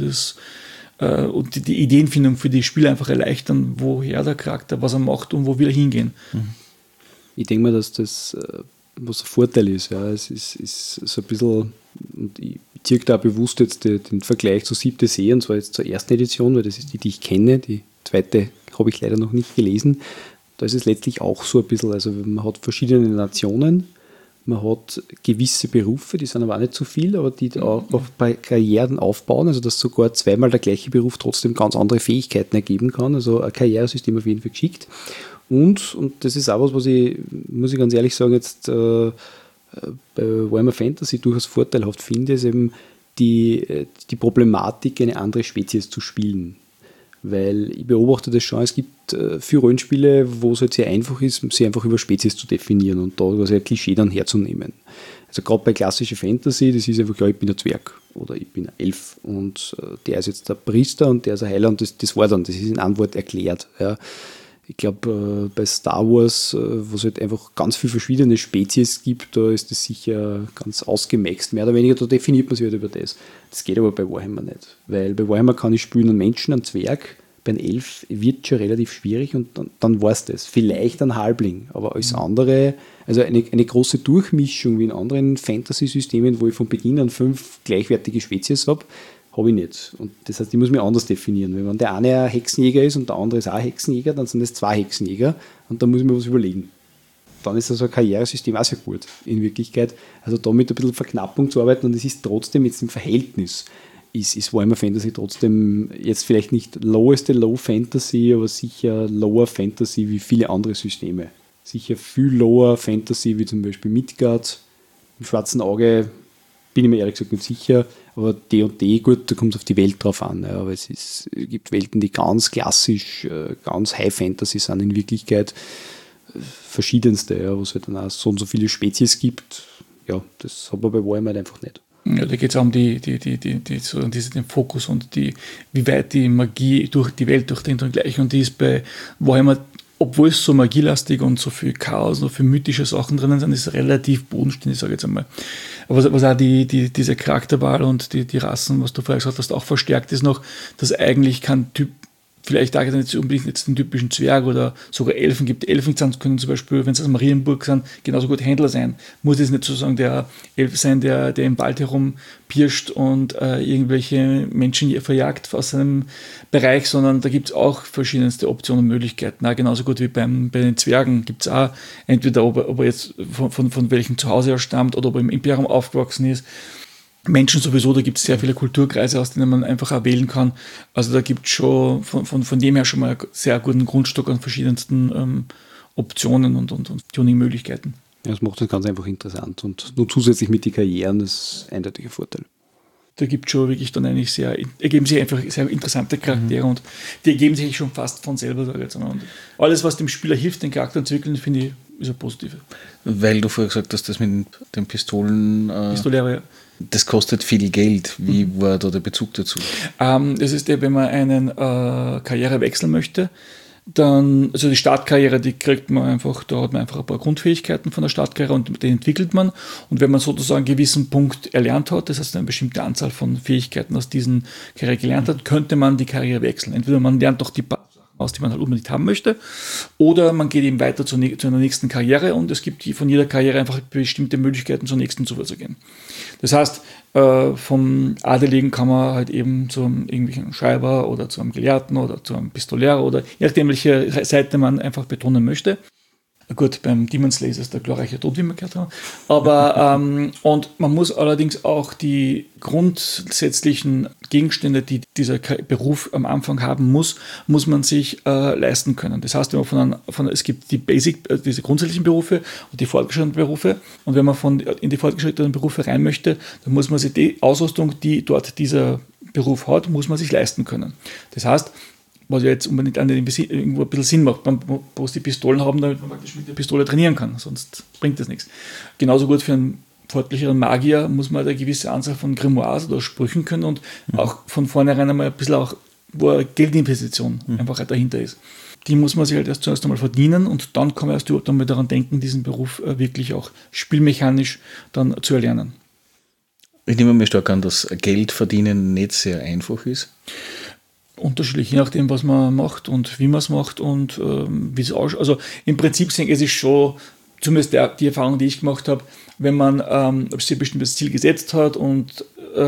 die Ideenfindung für die Spieler einfach erleichtern, woher der Charakter, was er macht und wo will er hingehen.
Ich denke mal, dass das was ein Vorteil ist. Ja. Es ist so ein bisschen, und ich ziehe da bewusst jetzt den Vergleich zur 7. See, und zwar jetzt zur ersten Edition, weil das ist die ich kenne. Die zweite habe ich leider noch nicht gelesen. Da ist es letztlich auch so ein bisschen, also man hat verschiedene Nationen, man hat gewisse Berufe, die sind aber auch nicht so viel, aber die auch bei Karrieren aufbauen, also dass sogar zweimal der gleiche Beruf trotzdem ganz andere Fähigkeiten ergeben kann. Also ein Karrieresystem auf jeden Fall geschickt. Und das ist auch was ich, muss ich ganz ehrlich sagen, jetzt bei Warhammer Fantasy durchaus vorteilhaft finde, ist eben die Problematik, eine andere Spezies zu spielen. Weil ich beobachte das schon, es gibt viele Rollenspiele, wo es halt sehr einfach ist, sie einfach über Spezies zu definieren und da quasi ein Klischee dann herzunehmen. Also gerade bei klassischer Fantasy, das ist einfach, ja, ich bin ein Zwerg oder ich bin ein Elf und der ist jetzt der Priester und der ist ein Heiler, und das war dann, das ist in einem Wort erklärt. Ja. Ich glaube, bei Star Wars, wo es halt einfach ganz viele verschiedene Spezies gibt, da ist das sicher ganz ausgemaxt, mehr oder weniger, da definiert man sich halt über das. Das geht aber bei Warhammer nicht, weil bei Warhammer kann ich spielen einen Menschen, einen Zwerg, bei einem Elf wird schon relativ schwierig und dann war es das. Vielleicht ein Halbling, aber alles andere, also eine große Durchmischung wie in anderen Fantasy-Systemen, wo ich von Beginn an 5 gleichwertige Spezies habe ich nicht. Und das heißt, ich muss mich anders definieren. Wenn der eine ein Hexenjäger ist und der andere ist auch ein Hexenjäger, dann sind es 2 Hexenjäger und dann muss ich mir was überlegen. Dann ist also ein Karrieresystem auch sehr gut, in Wirklichkeit. Also da mit ein bisschen Verknappung zu arbeiten, und es ist trotzdem jetzt im Verhältnis, ist Warhammer Fantasy trotzdem jetzt vielleicht nicht loweste Low Fantasy, aber sicher lower Fantasy wie viele andere Systeme. Sicher viel lower Fantasy wie zum Beispiel Midgard, im Schwarzen Auge bin ich mir ehrlich gesagt nicht sicher, aber D&D, gut, da kommt es auf die Welt drauf an, ja, aber es gibt Welten, die ganz klassisch, ganz High Fantasy sind in Wirklichkeit verschiedenste, ja, wo es halt dann auch so und so viele Spezies gibt. Ja, das hat man bei Warhammer halt einfach nicht.
Ja, da geht es auch um den Fokus und wie weit die Magie durch die Welt durchdringt und gleich. Und die ist bei Warhammer, obwohl es so magielastig und so viel Chaos und viel mythische Sachen drinnen sind, ist relativ bodenständig, sage ich jetzt einmal. Aber was auch diese Charakterwahl und die Rassen, was du vorher gesagt hast, auch verstärkt ist noch, dass eigentlich kein Typ, vielleicht da nicht unbedingt jetzt den typischen Zwerg oder sogar Elfen gibt. Elfen können zum Beispiel, wenn sie aus Marienburg sind, genauso gut Händler sein. Muss es nicht sozusagen der Elf sein, der im Wald herumpirscht und irgendwelche Menschen verjagt aus seinem Bereich, sondern da gibt es auch verschiedenste Optionen und Möglichkeiten. Auch genauso gut wie bei den Zwergen gibt es auch entweder, ob er jetzt von welchem Zuhause er stammt oder ob er im Imperium aufgewachsen ist. Menschen sowieso, da gibt es sehr viele Kulturkreise, aus denen man einfach auch wählen kann. Also da gibt es schon von dem her schon mal einen sehr guten Grundstock an verschiedensten Optionen und Tuning-Möglichkeiten.
Ja, das macht es ganz einfach interessant und nur zusätzlich mit den Karrieren ist ein eindeutiger Vorteil.
Da gibt es schon wirklich dann eigentlich ergeben sich einfach sehr interessante Charaktere und die ergeben sich schon fast von selber. Und alles, was dem Spieler hilft, den Charakter zu entwickeln, finde ich, ist ein Positive.
Weil du vorher gesagt hast, das mit den Pistolen...
Pistoläre, ja.
Das kostet viel Geld. Wie war da der Bezug dazu?
Das ist wenn man einen Karriere wechseln möchte, dann, also die Startkarriere, die kriegt man einfach, da hat man einfach ein paar Grundfähigkeiten von der Startkarriere und die entwickelt man. Und wenn man sozusagen einen gewissen Punkt erlernt hat, das heißt eine bestimmte Anzahl von Fähigkeiten aus diesen Karriere gelernt hat, könnte man die Karriere wechseln. Entweder man lernt doch die aus, die man halt unbedingt haben möchte, oder man geht eben weiter zu einer nächsten Karriere und es gibt von jeder Karriere einfach bestimmte Möglichkeiten zur nächsten zu gehen. Das heißt, vom Adeligen kann man halt eben zu einem irgendwelchen Schreiber oder zu einem Gelehrten oder zu einem Pistolär oder je nachdem, welche Seite man einfach betonen möchte. Gut, beim Demon Slayer ist es der glorreiche Tod, wie wir gehört haben. Aber, und man muss allerdings auch die grundsätzlichen Gegenstände, die dieser Beruf am Anfang haben muss man sich leisten können. Das heißt, wenn man es gibt die diese grundsätzlichen Berufe und die fortgeschrittenen Berufe. Und wenn man in die fortgeschrittenen Berufe rein möchte, dann muss man sich die Ausrüstung, die dort dieser Beruf hat, muss man sich leisten können. Das heißt, was ja jetzt unbedingt irgendwo ein bisschen Sinn macht, wo die Pistolen haben, damit man praktisch mit der Pistole trainieren kann, sonst bringt das nichts. Genauso gut für einen fortlicheren Magier muss man halt eine gewisse Anzahl von Grimoires oder Sprüchen können und auch von vornherein einmal ein bisschen auch, wo eine Geldinvestition einfach halt dahinter ist. Die muss man sich halt erst zuerst einmal verdienen und dann kann man erst überhaupt einmal daran denken, diesen Beruf wirklich auch spielmechanisch dann zu erlernen.
Ich nehme mir stark an, dass Geld verdienen nicht sehr einfach ist.
Unterschiedlich, je nachdem, was man macht und wie man es macht und wie es ausschaut. Also im Prinzip es ist schon, zumindest die Erfahrung, die ich gemacht habe, wenn man sich ein bestimmtes Ziel gesetzt hat und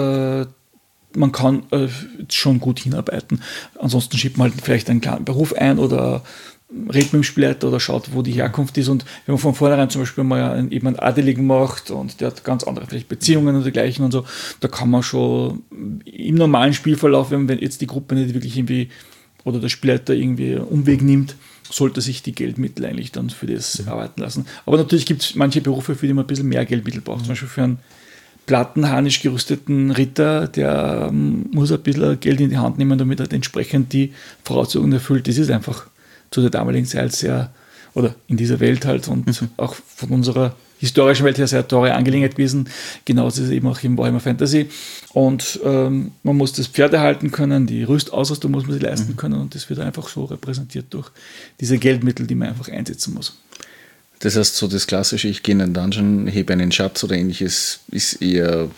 man kann schon gut hinarbeiten. Ansonsten schiebt man halt vielleicht einen kleinen Beruf ein oder redet mit dem Spielleiter oder schaut, wo die Herkunft ist. Und wenn man von vornherein zum Beispiel mal eben einen Adeligen macht und der hat ganz andere vielleicht Beziehungen und dergleichen und so, da kann man schon im normalen Spielverlauf, wenn jetzt die Gruppe nicht wirklich irgendwie oder der Spielleiter irgendwie einen Umweg nimmt, sollte sich die Geldmittel eigentlich dann für das arbeiten lassen. Aber natürlich gibt es manche Berufe, für die man ein bisschen mehr Geldmittel braucht. Zum Beispiel für einen plattenharnisch gerüsteten Ritter, der muss ein bisschen Geld in die Hand nehmen, damit er entsprechend die Voraussetzungen erfüllt. Das ist einfach zu der damaligen Zeit sehr, oder in dieser Welt halt und auch von unserer historischen Welt her sehr teure Angelegenheit gewesen. Genauso ist es eben auch im Warhammer Fantasy. Und man muss das Pferd erhalten können, die Ausrüstung muss man sich leisten können und das wird einfach so repräsentiert durch diese Geldmittel, die man einfach einsetzen muss.
Das heißt, so das Klassische, ich gehe in einen Dungeon, hebe einen Schatz oder ähnliches, ist eher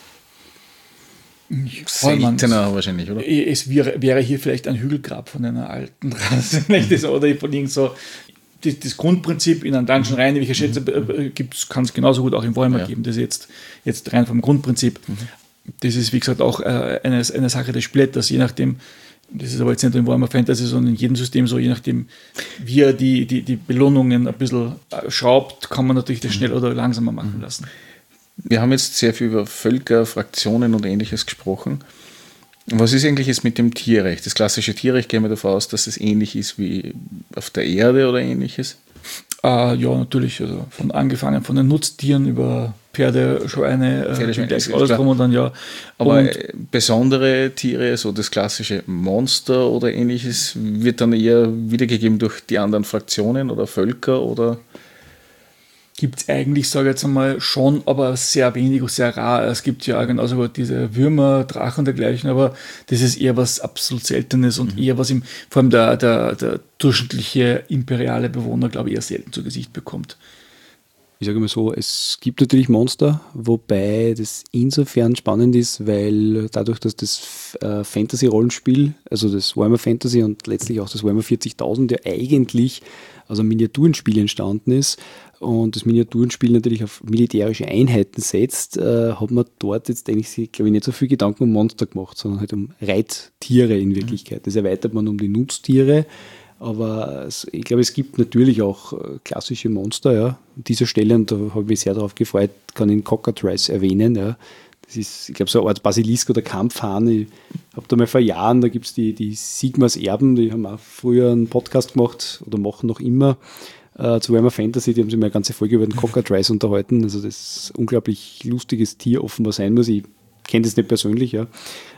seltener wahrscheinlich, oder?
Es wäre hier vielleicht ein Hügelgrab von einer alten Rasse, oder von irgend so. Das Grundprinzip in einen Dungeon rein, wie ich schätze, kann es genauso gut auch im Warhammer geben. Das ist jetzt rein vom Grundprinzip. Das ist, wie gesagt, auch eine Sache des Splitters, je nachdem, das ist aber jetzt nicht nur im Warhammer Fantasy, sondern in jedem System so, je nachdem, wie er die Belohnungen ein bisschen schraubt, kann man natürlich das schnell oder langsamer machen lassen.
Wir haben jetzt sehr viel über Völker, Fraktionen und Ähnliches gesprochen. Was ist eigentlich jetzt mit dem Tierrecht? Das klassische Tierrecht, gehen wir davon aus, dass es ähnlich ist wie auf der Erde oder Ähnliches?
Ja, natürlich. Also angefangen von den Nutztieren über Pferde, Schweine, alles drum und dann, ja.
Aber besondere Tiere, so das klassische Monster oder ähnliches, wird dann eher wiedergegeben durch die anderen Fraktionen oder Völker oder?
Gibt es eigentlich, sage ich jetzt einmal, schon, aber sehr wenig und sehr rar. Es gibt ja genauso gut diese Würmer, Drachen und dergleichen, aber das ist eher was absolut Seltenes und eher was vor allem der durchschnittliche imperiale Bewohner, glaube ich, eher selten zu Gesicht bekommt.
Ich sage mal so, es gibt natürlich Monster, wobei das insofern spannend ist, weil dadurch, dass das Fantasy-Rollenspiel, also das Warhammer Fantasy und letztlich auch das Warhammer 40.000 ja eigentlich aus einem Miniaturenspiel entstanden ist und das Miniaturenspiel natürlich auf militärische Einheiten setzt, hat man dort jetzt eigentlich, glaube ich, nicht so viel Gedanken um Monster gemacht, sondern halt um Reittiere in Wirklichkeit. Das erweitert man um die Nutztiere. Aber ich glaube, es gibt natürlich auch klassische Monster, ja. An dieser Stelle, und da habe ich mich sehr darauf gefreut, kann ich den Cockatrice erwähnen, ja. Das ist, ich glaube, so eine Art Basilisk oder Kampfhahn. Ich habe da mal vor Jahren, da gibt es die Sigmas Erben, die haben auch früher einen Podcast gemacht oder machen noch immer zu Warhammer Fantasy, die haben sich mal eine ganze Folge über den Cockatrice unterhalten. Also das ist ein unglaublich lustiges Tier offenbar sein muss. Ich kenne das nicht persönlich, ja.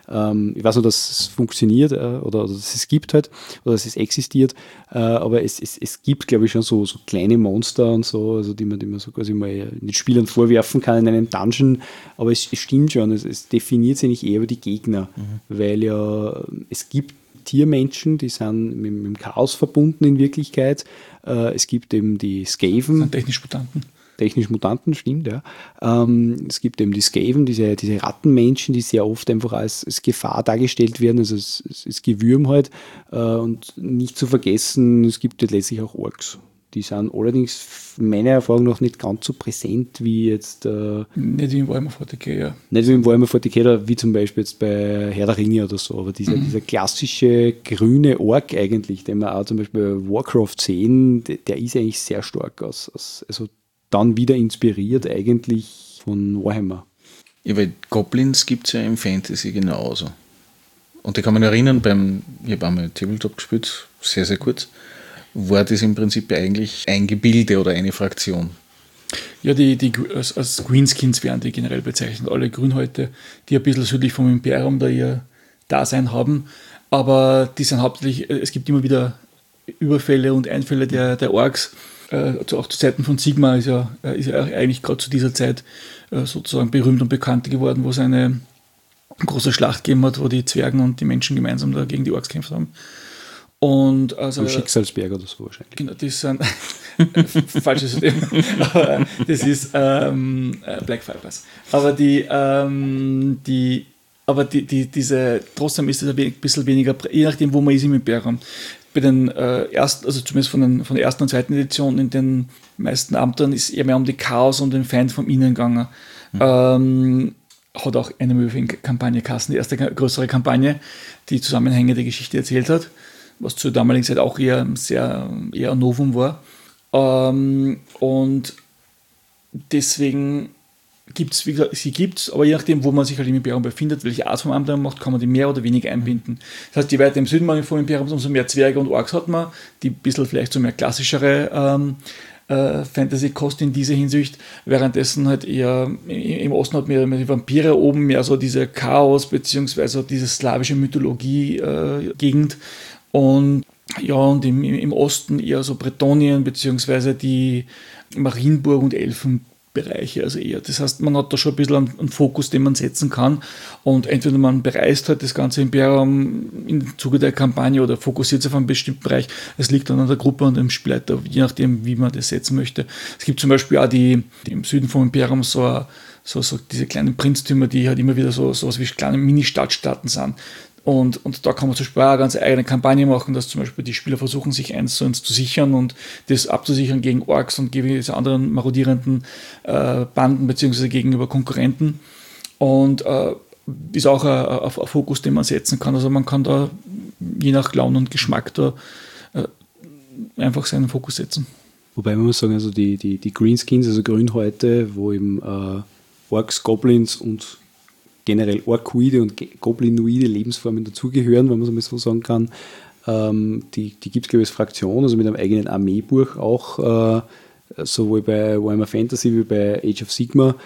Ich weiß nur, dass es funktioniert oder dass es gibt halt, oder dass es existiert, aber es gibt, glaube ich, schon so kleine Monster und so, also die man so quasi mal den Spielern vorwerfen kann in einem Dungeon, aber es stimmt schon, es definiert sich nicht eher über die Gegner, weil ja es gibt Tiermenschen, die sind mit dem Chaos verbunden in Wirklichkeit, es gibt eben die Skaven.
Das sind
technisch Mutanten, stimmt, ja. Es gibt eben die Skaven, diese Rattenmenschen, die sehr oft einfach als Gefahr dargestellt werden, also es Gewürm halt. Und nicht zu vergessen, es gibt ja letztlich auch Orks. Die sind allerdings meiner Erfahrung nach nicht ganz so präsent wie jetzt.
Nicht wie im Warhammer 40k, ja.
Nicht wie im Warhammer 40k oder wie zum Beispiel jetzt bei Herr der Ringe oder so, aber dieser klassische grüne Ork eigentlich, den wir auch zum Beispiel bei Warcraft sehen, der ist eigentlich sehr stark also dann wieder inspiriert eigentlich von Warhammer.
Ja, weil Goblins gibt es ja im Fantasy genauso. Und ich kann mich erinnern, ich habe einmal Tabletop gespielt, sehr, sehr kurz, war das im Prinzip eigentlich ein Gebilde oder eine Fraktion.
Ja, als Greenskins werden die generell bezeichnet, alle Grünhäute, die ein bisschen südlich vom Imperium da ihr Dasein haben, aber die sind hauptsächlich, es gibt immer wieder Überfälle und Einfälle der Orks. Auch zu Zeiten von Sigmar ist ja eigentlich gerade zu dieser Zeit sozusagen berühmt und bekannt geworden, wo es eine große Schlacht gegeben hat, wo die Zwergen und die Menschen gemeinsam da gegen die Orks gekämpft haben. Und also,
Schicksalsberg oder so wahrscheinlich.
Genau, das sind falsches System. Aber das ist Black Vipers. Aber diese trotzdem ist es ein bisschen weniger, je nachdem, wo man ist im Imperium. Bei den ersten, also zumindest von der ersten und zweiten Edition in den meisten Abenteuern ist eher mehr um die Chaos und den Feind vom Innen gegangen. Hat auch eine Moving-Kampagne Kassen, die erste größere Kampagne, die zusammenhängende Geschichte erzählt hat, was zur damaligen Zeit auch eher ein Novum war. Und deswegen gibt es, wie gesagt, sie gibt es, aber je nachdem, wo man sich halt im Imperium befindet, welche Art von Abenteuer man macht, kann man die mehr oder weniger einbinden. Das heißt, je weiter im Süden man vom Imperium ist, umso mehr Zwerge und Orks hat man, die ein bisschen vielleicht so mehr klassischere Fantasy-Kost in dieser Hinsicht, währenddessen halt eher im Osten hat man die Vampire oben, mehr so diese Chaos- bzw. diese slawische Mythologie-Gegend und ja, und im Osten eher so Bretonien bzw. die Marienburg und Elfenbereiche, also eher. Das heißt, man hat da schon ein bisschen einen Fokus, den man setzen kann und entweder man bereist halt das ganze Imperium im Zuge der Kampagne oder fokussiert sich auf einen bestimmten Bereich. Es liegt dann an der Gruppe und dem Spielleiter, je nachdem, wie man das setzen möchte. Es gibt zum Beispiel auch die im Süden vom Imperium so diese kleinen Prinztümer, die halt immer wieder so was wie kleine Mini-Stadtstaaten sind. Und da kann man zum Beispiel auch eine ganz eigene Kampagne machen, dass zum Beispiel die Spieler versuchen, sich eins zu sichern und das abzusichern gegen Orks und gegen diese anderen marodierenden Banden beziehungsweise gegenüber Konkurrenten. Und ist auch ein Fokus, den man setzen kann. Also man kann da je nach Laune und Geschmack da einfach seinen Fokus setzen.
Wobei man muss sagen, also die Greenskins, also Grünhäute, wo eben Orks, Goblins und generell Orkoide und Goblinoide Lebensformen dazugehören, wenn man es mal so sagen kann. Die gibt es, glaube ich, als Fraktion, also mit einem eigenen Armeebuch auch, sowohl bei Warhammer Fantasy wie bei Age of Sigmar.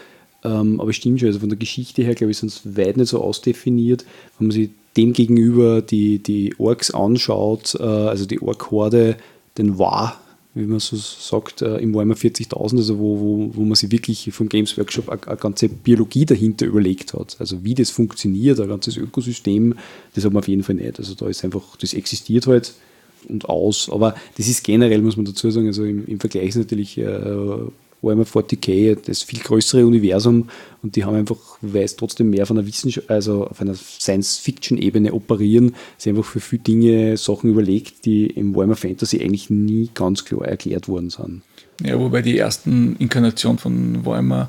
Aber stimmt schon, also von der Geschichte her, glaube ich, sind es weit nicht so ausdefiniert. Wenn man sich dem gegenüber die Orks anschaut, also die Ork-Horde, den War, wie man so sagt, im Warhammer 40.000, also wo man sich wirklich vom Games Workshop eine ganze Biologie dahinter überlegt hat. Also wie das funktioniert, ein ganzes Ökosystem, das hat man auf jeden Fall nicht. Also da ist einfach, das existiert halt und aus. Aber das ist generell, muss man dazu sagen, also im Vergleich ist natürlich Warhammer 40k das viel größere Universum und die haben einfach, weil es trotzdem mehr von einer Wissenschaft, also auf einer Science-Fiction-Ebene operieren, sie einfach für viele Dinge Sachen überlegt, die im Warhammer Fantasy eigentlich nie ganz klar erklärt worden sind.
Ja, wobei die ersten Inkarnationen von Warhammer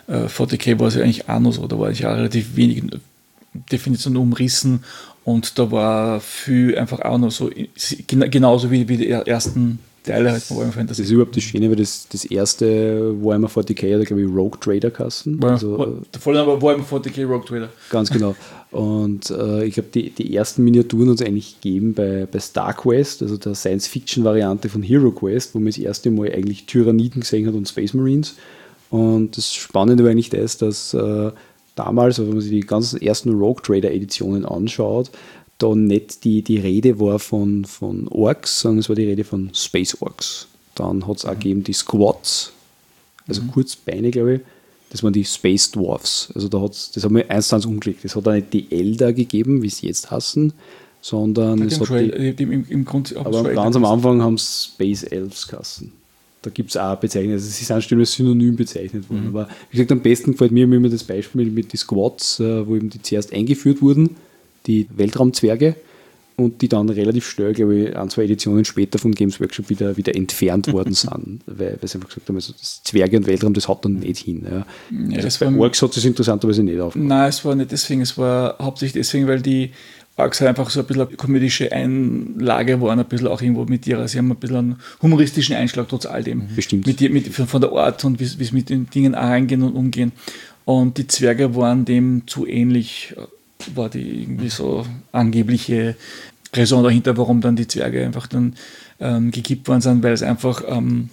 40k war es ja eigentlich auch noch so, da war ja relativ wenig Definition umrissen und da war viel einfach auch noch so, genauso wie die ersten Teile halt von Warhammer Fantasy.
Das ist überhaupt das Schöne, weil das erste Warhammer 40k hat, glaube ich, Rogue Trader geheißen.
Der Vollname war Warhammer 40k Rogue Trader.
Ganz genau. Und ich glaube, die ersten Miniaturen hat es eigentlich gegeben bei Star Quest, also der Science-Fiction-Variante von Hero Quest, wo man das erste Mal eigentlich Tyranniden gesehen hat und Space Marines. Und das Spannende war eigentlich das, dass damals, wenn man sich die ganzen ersten Rogue Trader Editionen anschaut, da nicht die Rede war von Orks, sondern es war die Rede von Space Orks. Dann hat es auch gegeben die Squads, also Kurzbeine, glaube ich. Das waren die Space Dwarfs. Also das hat mir eins umgelegt. Das hat auch nicht die Elder gegeben, wie sie jetzt heißen, sondern es hat
im Grund,
aber ganz am Anfang haben es Space Elves geheißen. Da gibt es auch Bezeichnungen, also sie sind schon als Synonym bezeichnet worden. Aber wie gesagt, am besten gefällt mir immer das Beispiel mit den Squads, wo eben die zuerst eingeführt wurden, die Weltraumzwerge, und die dann relativ schnell, glaube ich, 1-2 Editionen später vom Games Workshop wieder entfernt worden sind, weil sie einfach gesagt haben, also das Zwerge und Weltraum, das hat dann nicht hin. Ja.
Ja,
also bei Orks hat es interessanterweise nicht aufgehört.
Nein, es war nicht deswegen, es war hauptsächlich deswegen, weil die Orks halt einfach so ein bisschen eine komödische Einlage waren, ein bisschen auch irgendwo mit ihrer, sie haben ein bisschen einen humoristischen Einschlag trotz all dem.
Bestimmt.
Von der Art und wie sie mit den Dingen auch reingehen und umgehen. Und die Zwerge waren dem zu ähnlich, war die irgendwie so angebliche Raison dahinter, warum dann die Zwerge einfach dann gekippt worden sind, weil es einfach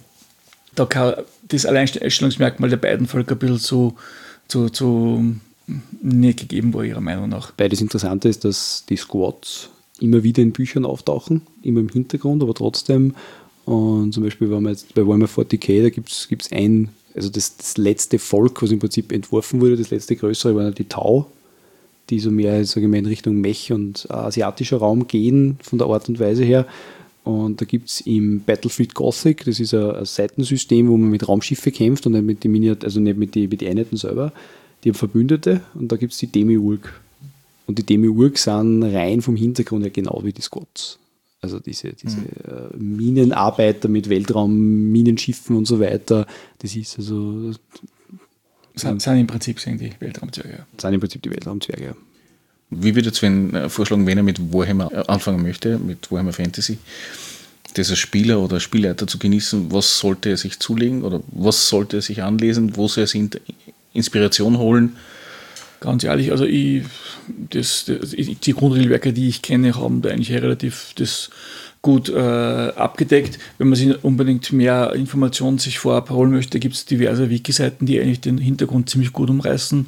das Alleinstellungsmerkmal der beiden Völker ein bisschen zu nicht gegeben war, ihrer Meinung nach.
Weil das Interessante ist, dass die Squads immer wieder in Büchern auftauchen, immer im Hintergrund, aber trotzdem. Und zum Beispiel, wenn wir jetzt bei Warhammer 40k, da gibt es also das letzte Volk, was im Prinzip entworfen wurde, das letzte größere, waren die Tau, die so mehr, sage ich mal, in Richtung Mech und asiatischer Raum gehen, von der Art und Weise her. Und da gibt es im Battlefield Gothic, das ist ein Seitensystem, wo man mit Raumschiffe kämpft und nicht mit den Einheiten selber. Die haben Verbündete und da gibt es die Demiurg. Und die Demiurg sind rein vom Hintergrund her genau wie die Squads. Also diese Minenarbeiter mit Weltraum-Minenschiffen und so weiter. Das ist also...
Sind im Prinzip die Weltraumzwerge. Ja.
Sind im Prinzip die Weltraumzwerge, ja.
Wie würde Sven vorschlagen, wenn er mit Warhammer anfangen möchte, mit Warhammer Fantasy, das als Spieler oder Spielleiter zu genießen, was sollte er sich zulegen oder was sollte er sich anlesen, wo soll er sich Inspiration holen?
Ganz ehrlich, also die Grundregelwerke, die ich kenne, haben da eigentlich relativ das gut abgedeckt. Wenn man sich unbedingt mehr Informationen sich vorab holen möchte, gibt es diverse Wiki-Seiten, die eigentlich den Hintergrund ziemlich gut umreißen.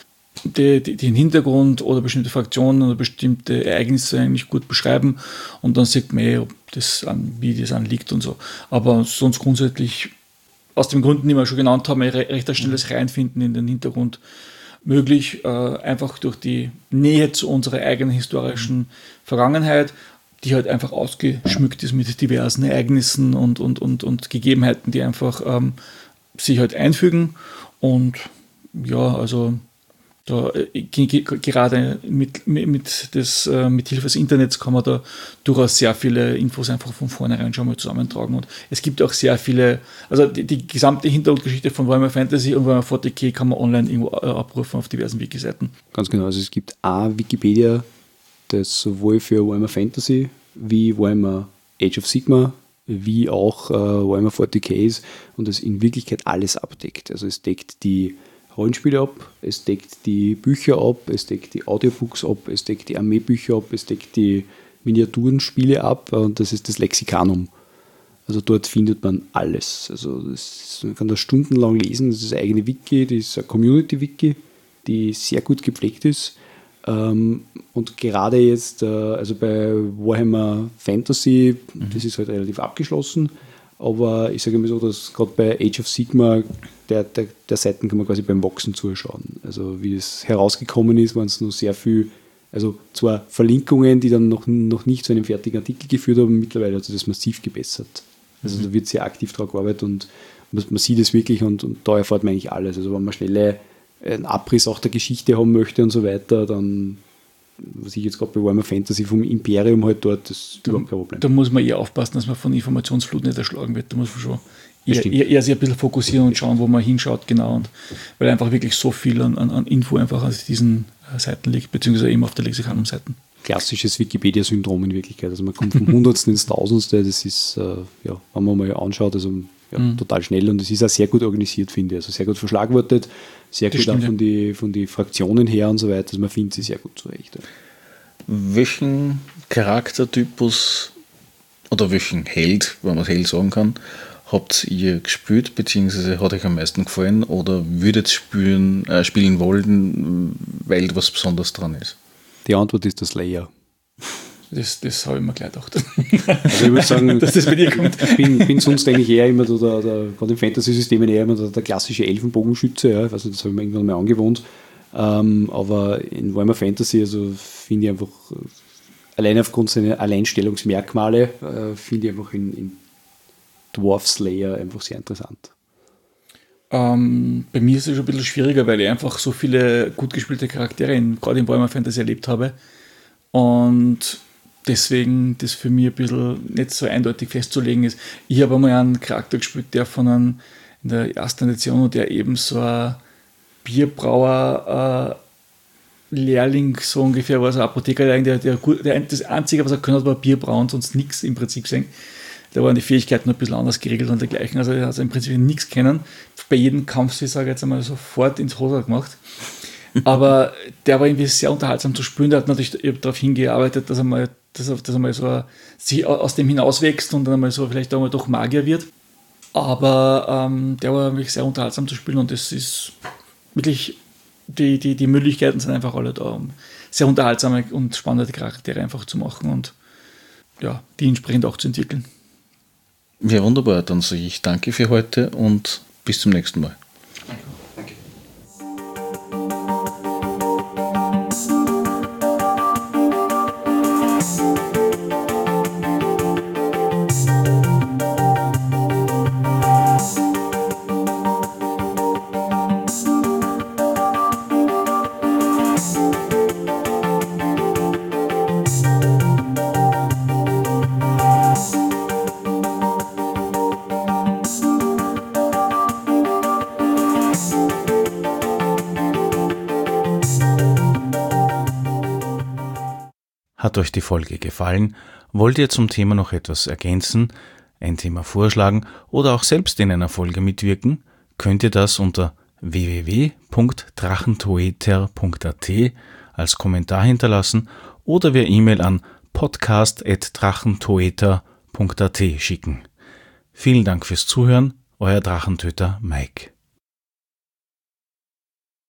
Den Hintergrund oder bestimmte Fraktionen oder bestimmte Ereignisse eigentlich gut beschreiben und dann sieht man, wie das anliegt und so. Aber sonst grundsätzlich, aus den Gründen, die wir schon genannt haben, recht schnelles Reinfinden in den Hintergrund möglich, einfach durch die Nähe zu unserer eigenen historischen Vergangenheit, die halt einfach ausgeschmückt ist mit diversen Ereignissen und Gegebenheiten, die einfach sich halt einfügen. Und ja, also da, gerade mit Hilfe des Internets kann man da durchaus sehr viele Infos einfach von vornherein schon mal zusammentragen. Und es gibt auch sehr viele, also die gesamte Hintergrundgeschichte von Warhammer Fantasy und Warhammer 40k kann man online irgendwo abrufen auf diversen Wiki-Seiten.
Ganz genau, also es gibt auch Wikipedia, das sowohl für Warhammer Fantasy wie Warhammer Age of Sigmar wie auch Warhammer 40k ist und das in Wirklichkeit alles abdeckt. Also es deckt die Rollenspiele ab, es deckt die Bücher ab, es deckt die Audiobooks ab, es deckt die Armeebücher ab, es deckt die Miniaturenspiele ab und das ist das Lexikanum. Also dort findet man alles. Also man kann das stundenlang lesen. Das ist eine eigene Wiki, das ist eine Community-Wiki, die sehr gut gepflegt ist. Und gerade jetzt, also bei Warhammer Fantasy, das ist halt relativ abgeschlossen, aber ich sage immer so, dass gerade bei Age of Sigmar der Seiten kann man quasi beim Wachsen zuschauen. Also wie es herausgekommen ist, waren es noch sehr viel, also zwar Verlinkungen, die dann noch nicht zu einem fertigen Artikel geführt haben, mittlerweile hat sich das massiv gebessert. Also da wird sehr aktiv daran gearbeitet und man sieht es wirklich und da erfährt man eigentlich alles. Also wenn man schnell einen Abriss auch der Geschichte haben möchte und so weiter, dann, was ich jetzt gerade bei Warhammer Fantasy vom Imperium halt dort, das ist überhaupt kein Problem.
Da muss man eher aufpassen, dass man von Informationsflut nicht erschlagen wird. Da muss man schon eher sich ein bisschen fokussieren und schauen, wo man hinschaut, genau. Und weil einfach wirklich so viel an Info einfach auf diesen Seiten liegt, beziehungsweise eben auf der Lexikanum-Seiten.
Klassisches Wikipedia-Syndrom in Wirklichkeit. Also man kommt vom Hundertsten ins Tausendste, das ist, wenn man mal anschaut, also total schnell und es ist auch sehr gut organisiert, finde ich. Also sehr gut verschlagwortet, sehr gut auch von die Fraktionen her und so weiter. Also man findet sie sehr gut zurecht. Ja.
Welchen Charaktertypus oder welchen Held, wenn man Held sagen kann, habt ihr gespielt, beziehungsweise hat euch am meisten gefallen oder würdet spielen wollen, weil was Besonderes dran ist?
Die Antwort ist der Slayer.
Das habe ich mir gleich gedacht.
Also ich würde sagen,
dass das bei dir kommt.
Ich bin sonst eigentlich eher immer gerade im Fantasy-System eher immer der klassische Elfenbogenschütze. Ja. Also das habe ich mir irgendwann mal angewohnt. Aber in Warhammer Fantasy, also finde ich einfach, allein aufgrund seiner Alleinstellungsmerkmale, finde ich einfach in Dwarf Slayer einfach sehr interessant.
Bei mir ist es schon ein bisschen schwieriger, weil ich einfach so viele gut gespielte Charaktere gerade in Warhammer Fantasy erlebt habe. Und deswegen das für mich ein bisschen nicht so eindeutig festzulegen ist. Ich habe einmal einen Charakter gespielt, der in der ersten Edition, der eben so ein Bierbrauer Lehrling so ungefähr war, so ein Apothekerlehrling, der das Einzige, was er können hat, war Bier brauen, sonst nichts im Prinzip sehen. Da waren die Fähigkeiten noch ein bisschen anders geregelt und dergleichen. Also er hat im Prinzip nichts kennen. Bei jedem Kampf, ich sage jetzt einmal, sofort ins Hoser gemacht. Aber der war irgendwie sehr unterhaltsam zu spielen. Der hat natürlich darauf hingearbeitet, dass er mal so sich aus dem hinauswächst und dann einmal so vielleicht auch mal doch Magier wird. Aber der war wirklich sehr unterhaltsam zu spielen und das ist wirklich, die Möglichkeiten sind einfach alle da, um sehr unterhaltsame und spannende Charaktere einfach zu machen und ja, die entsprechend auch zu entwickeln.
Ja, wunderbar. Dann sage ich danke für heute und bis zum nächsten Mal.
Danke.
Hat euch die Folge gefallen? Wollt ihr zum Thema noch etwas ergänzen, ein Thema vorschlagen oder auch selbst in einer Folge mitwirken? Könnt ihr das unter www.drachentoeter.at als Kommentar hinterlassen oder via E-Mail an podcast@drachentoeter.at schicken. Vielen Dank fürs Zuhören, euer Drachentöter Mike.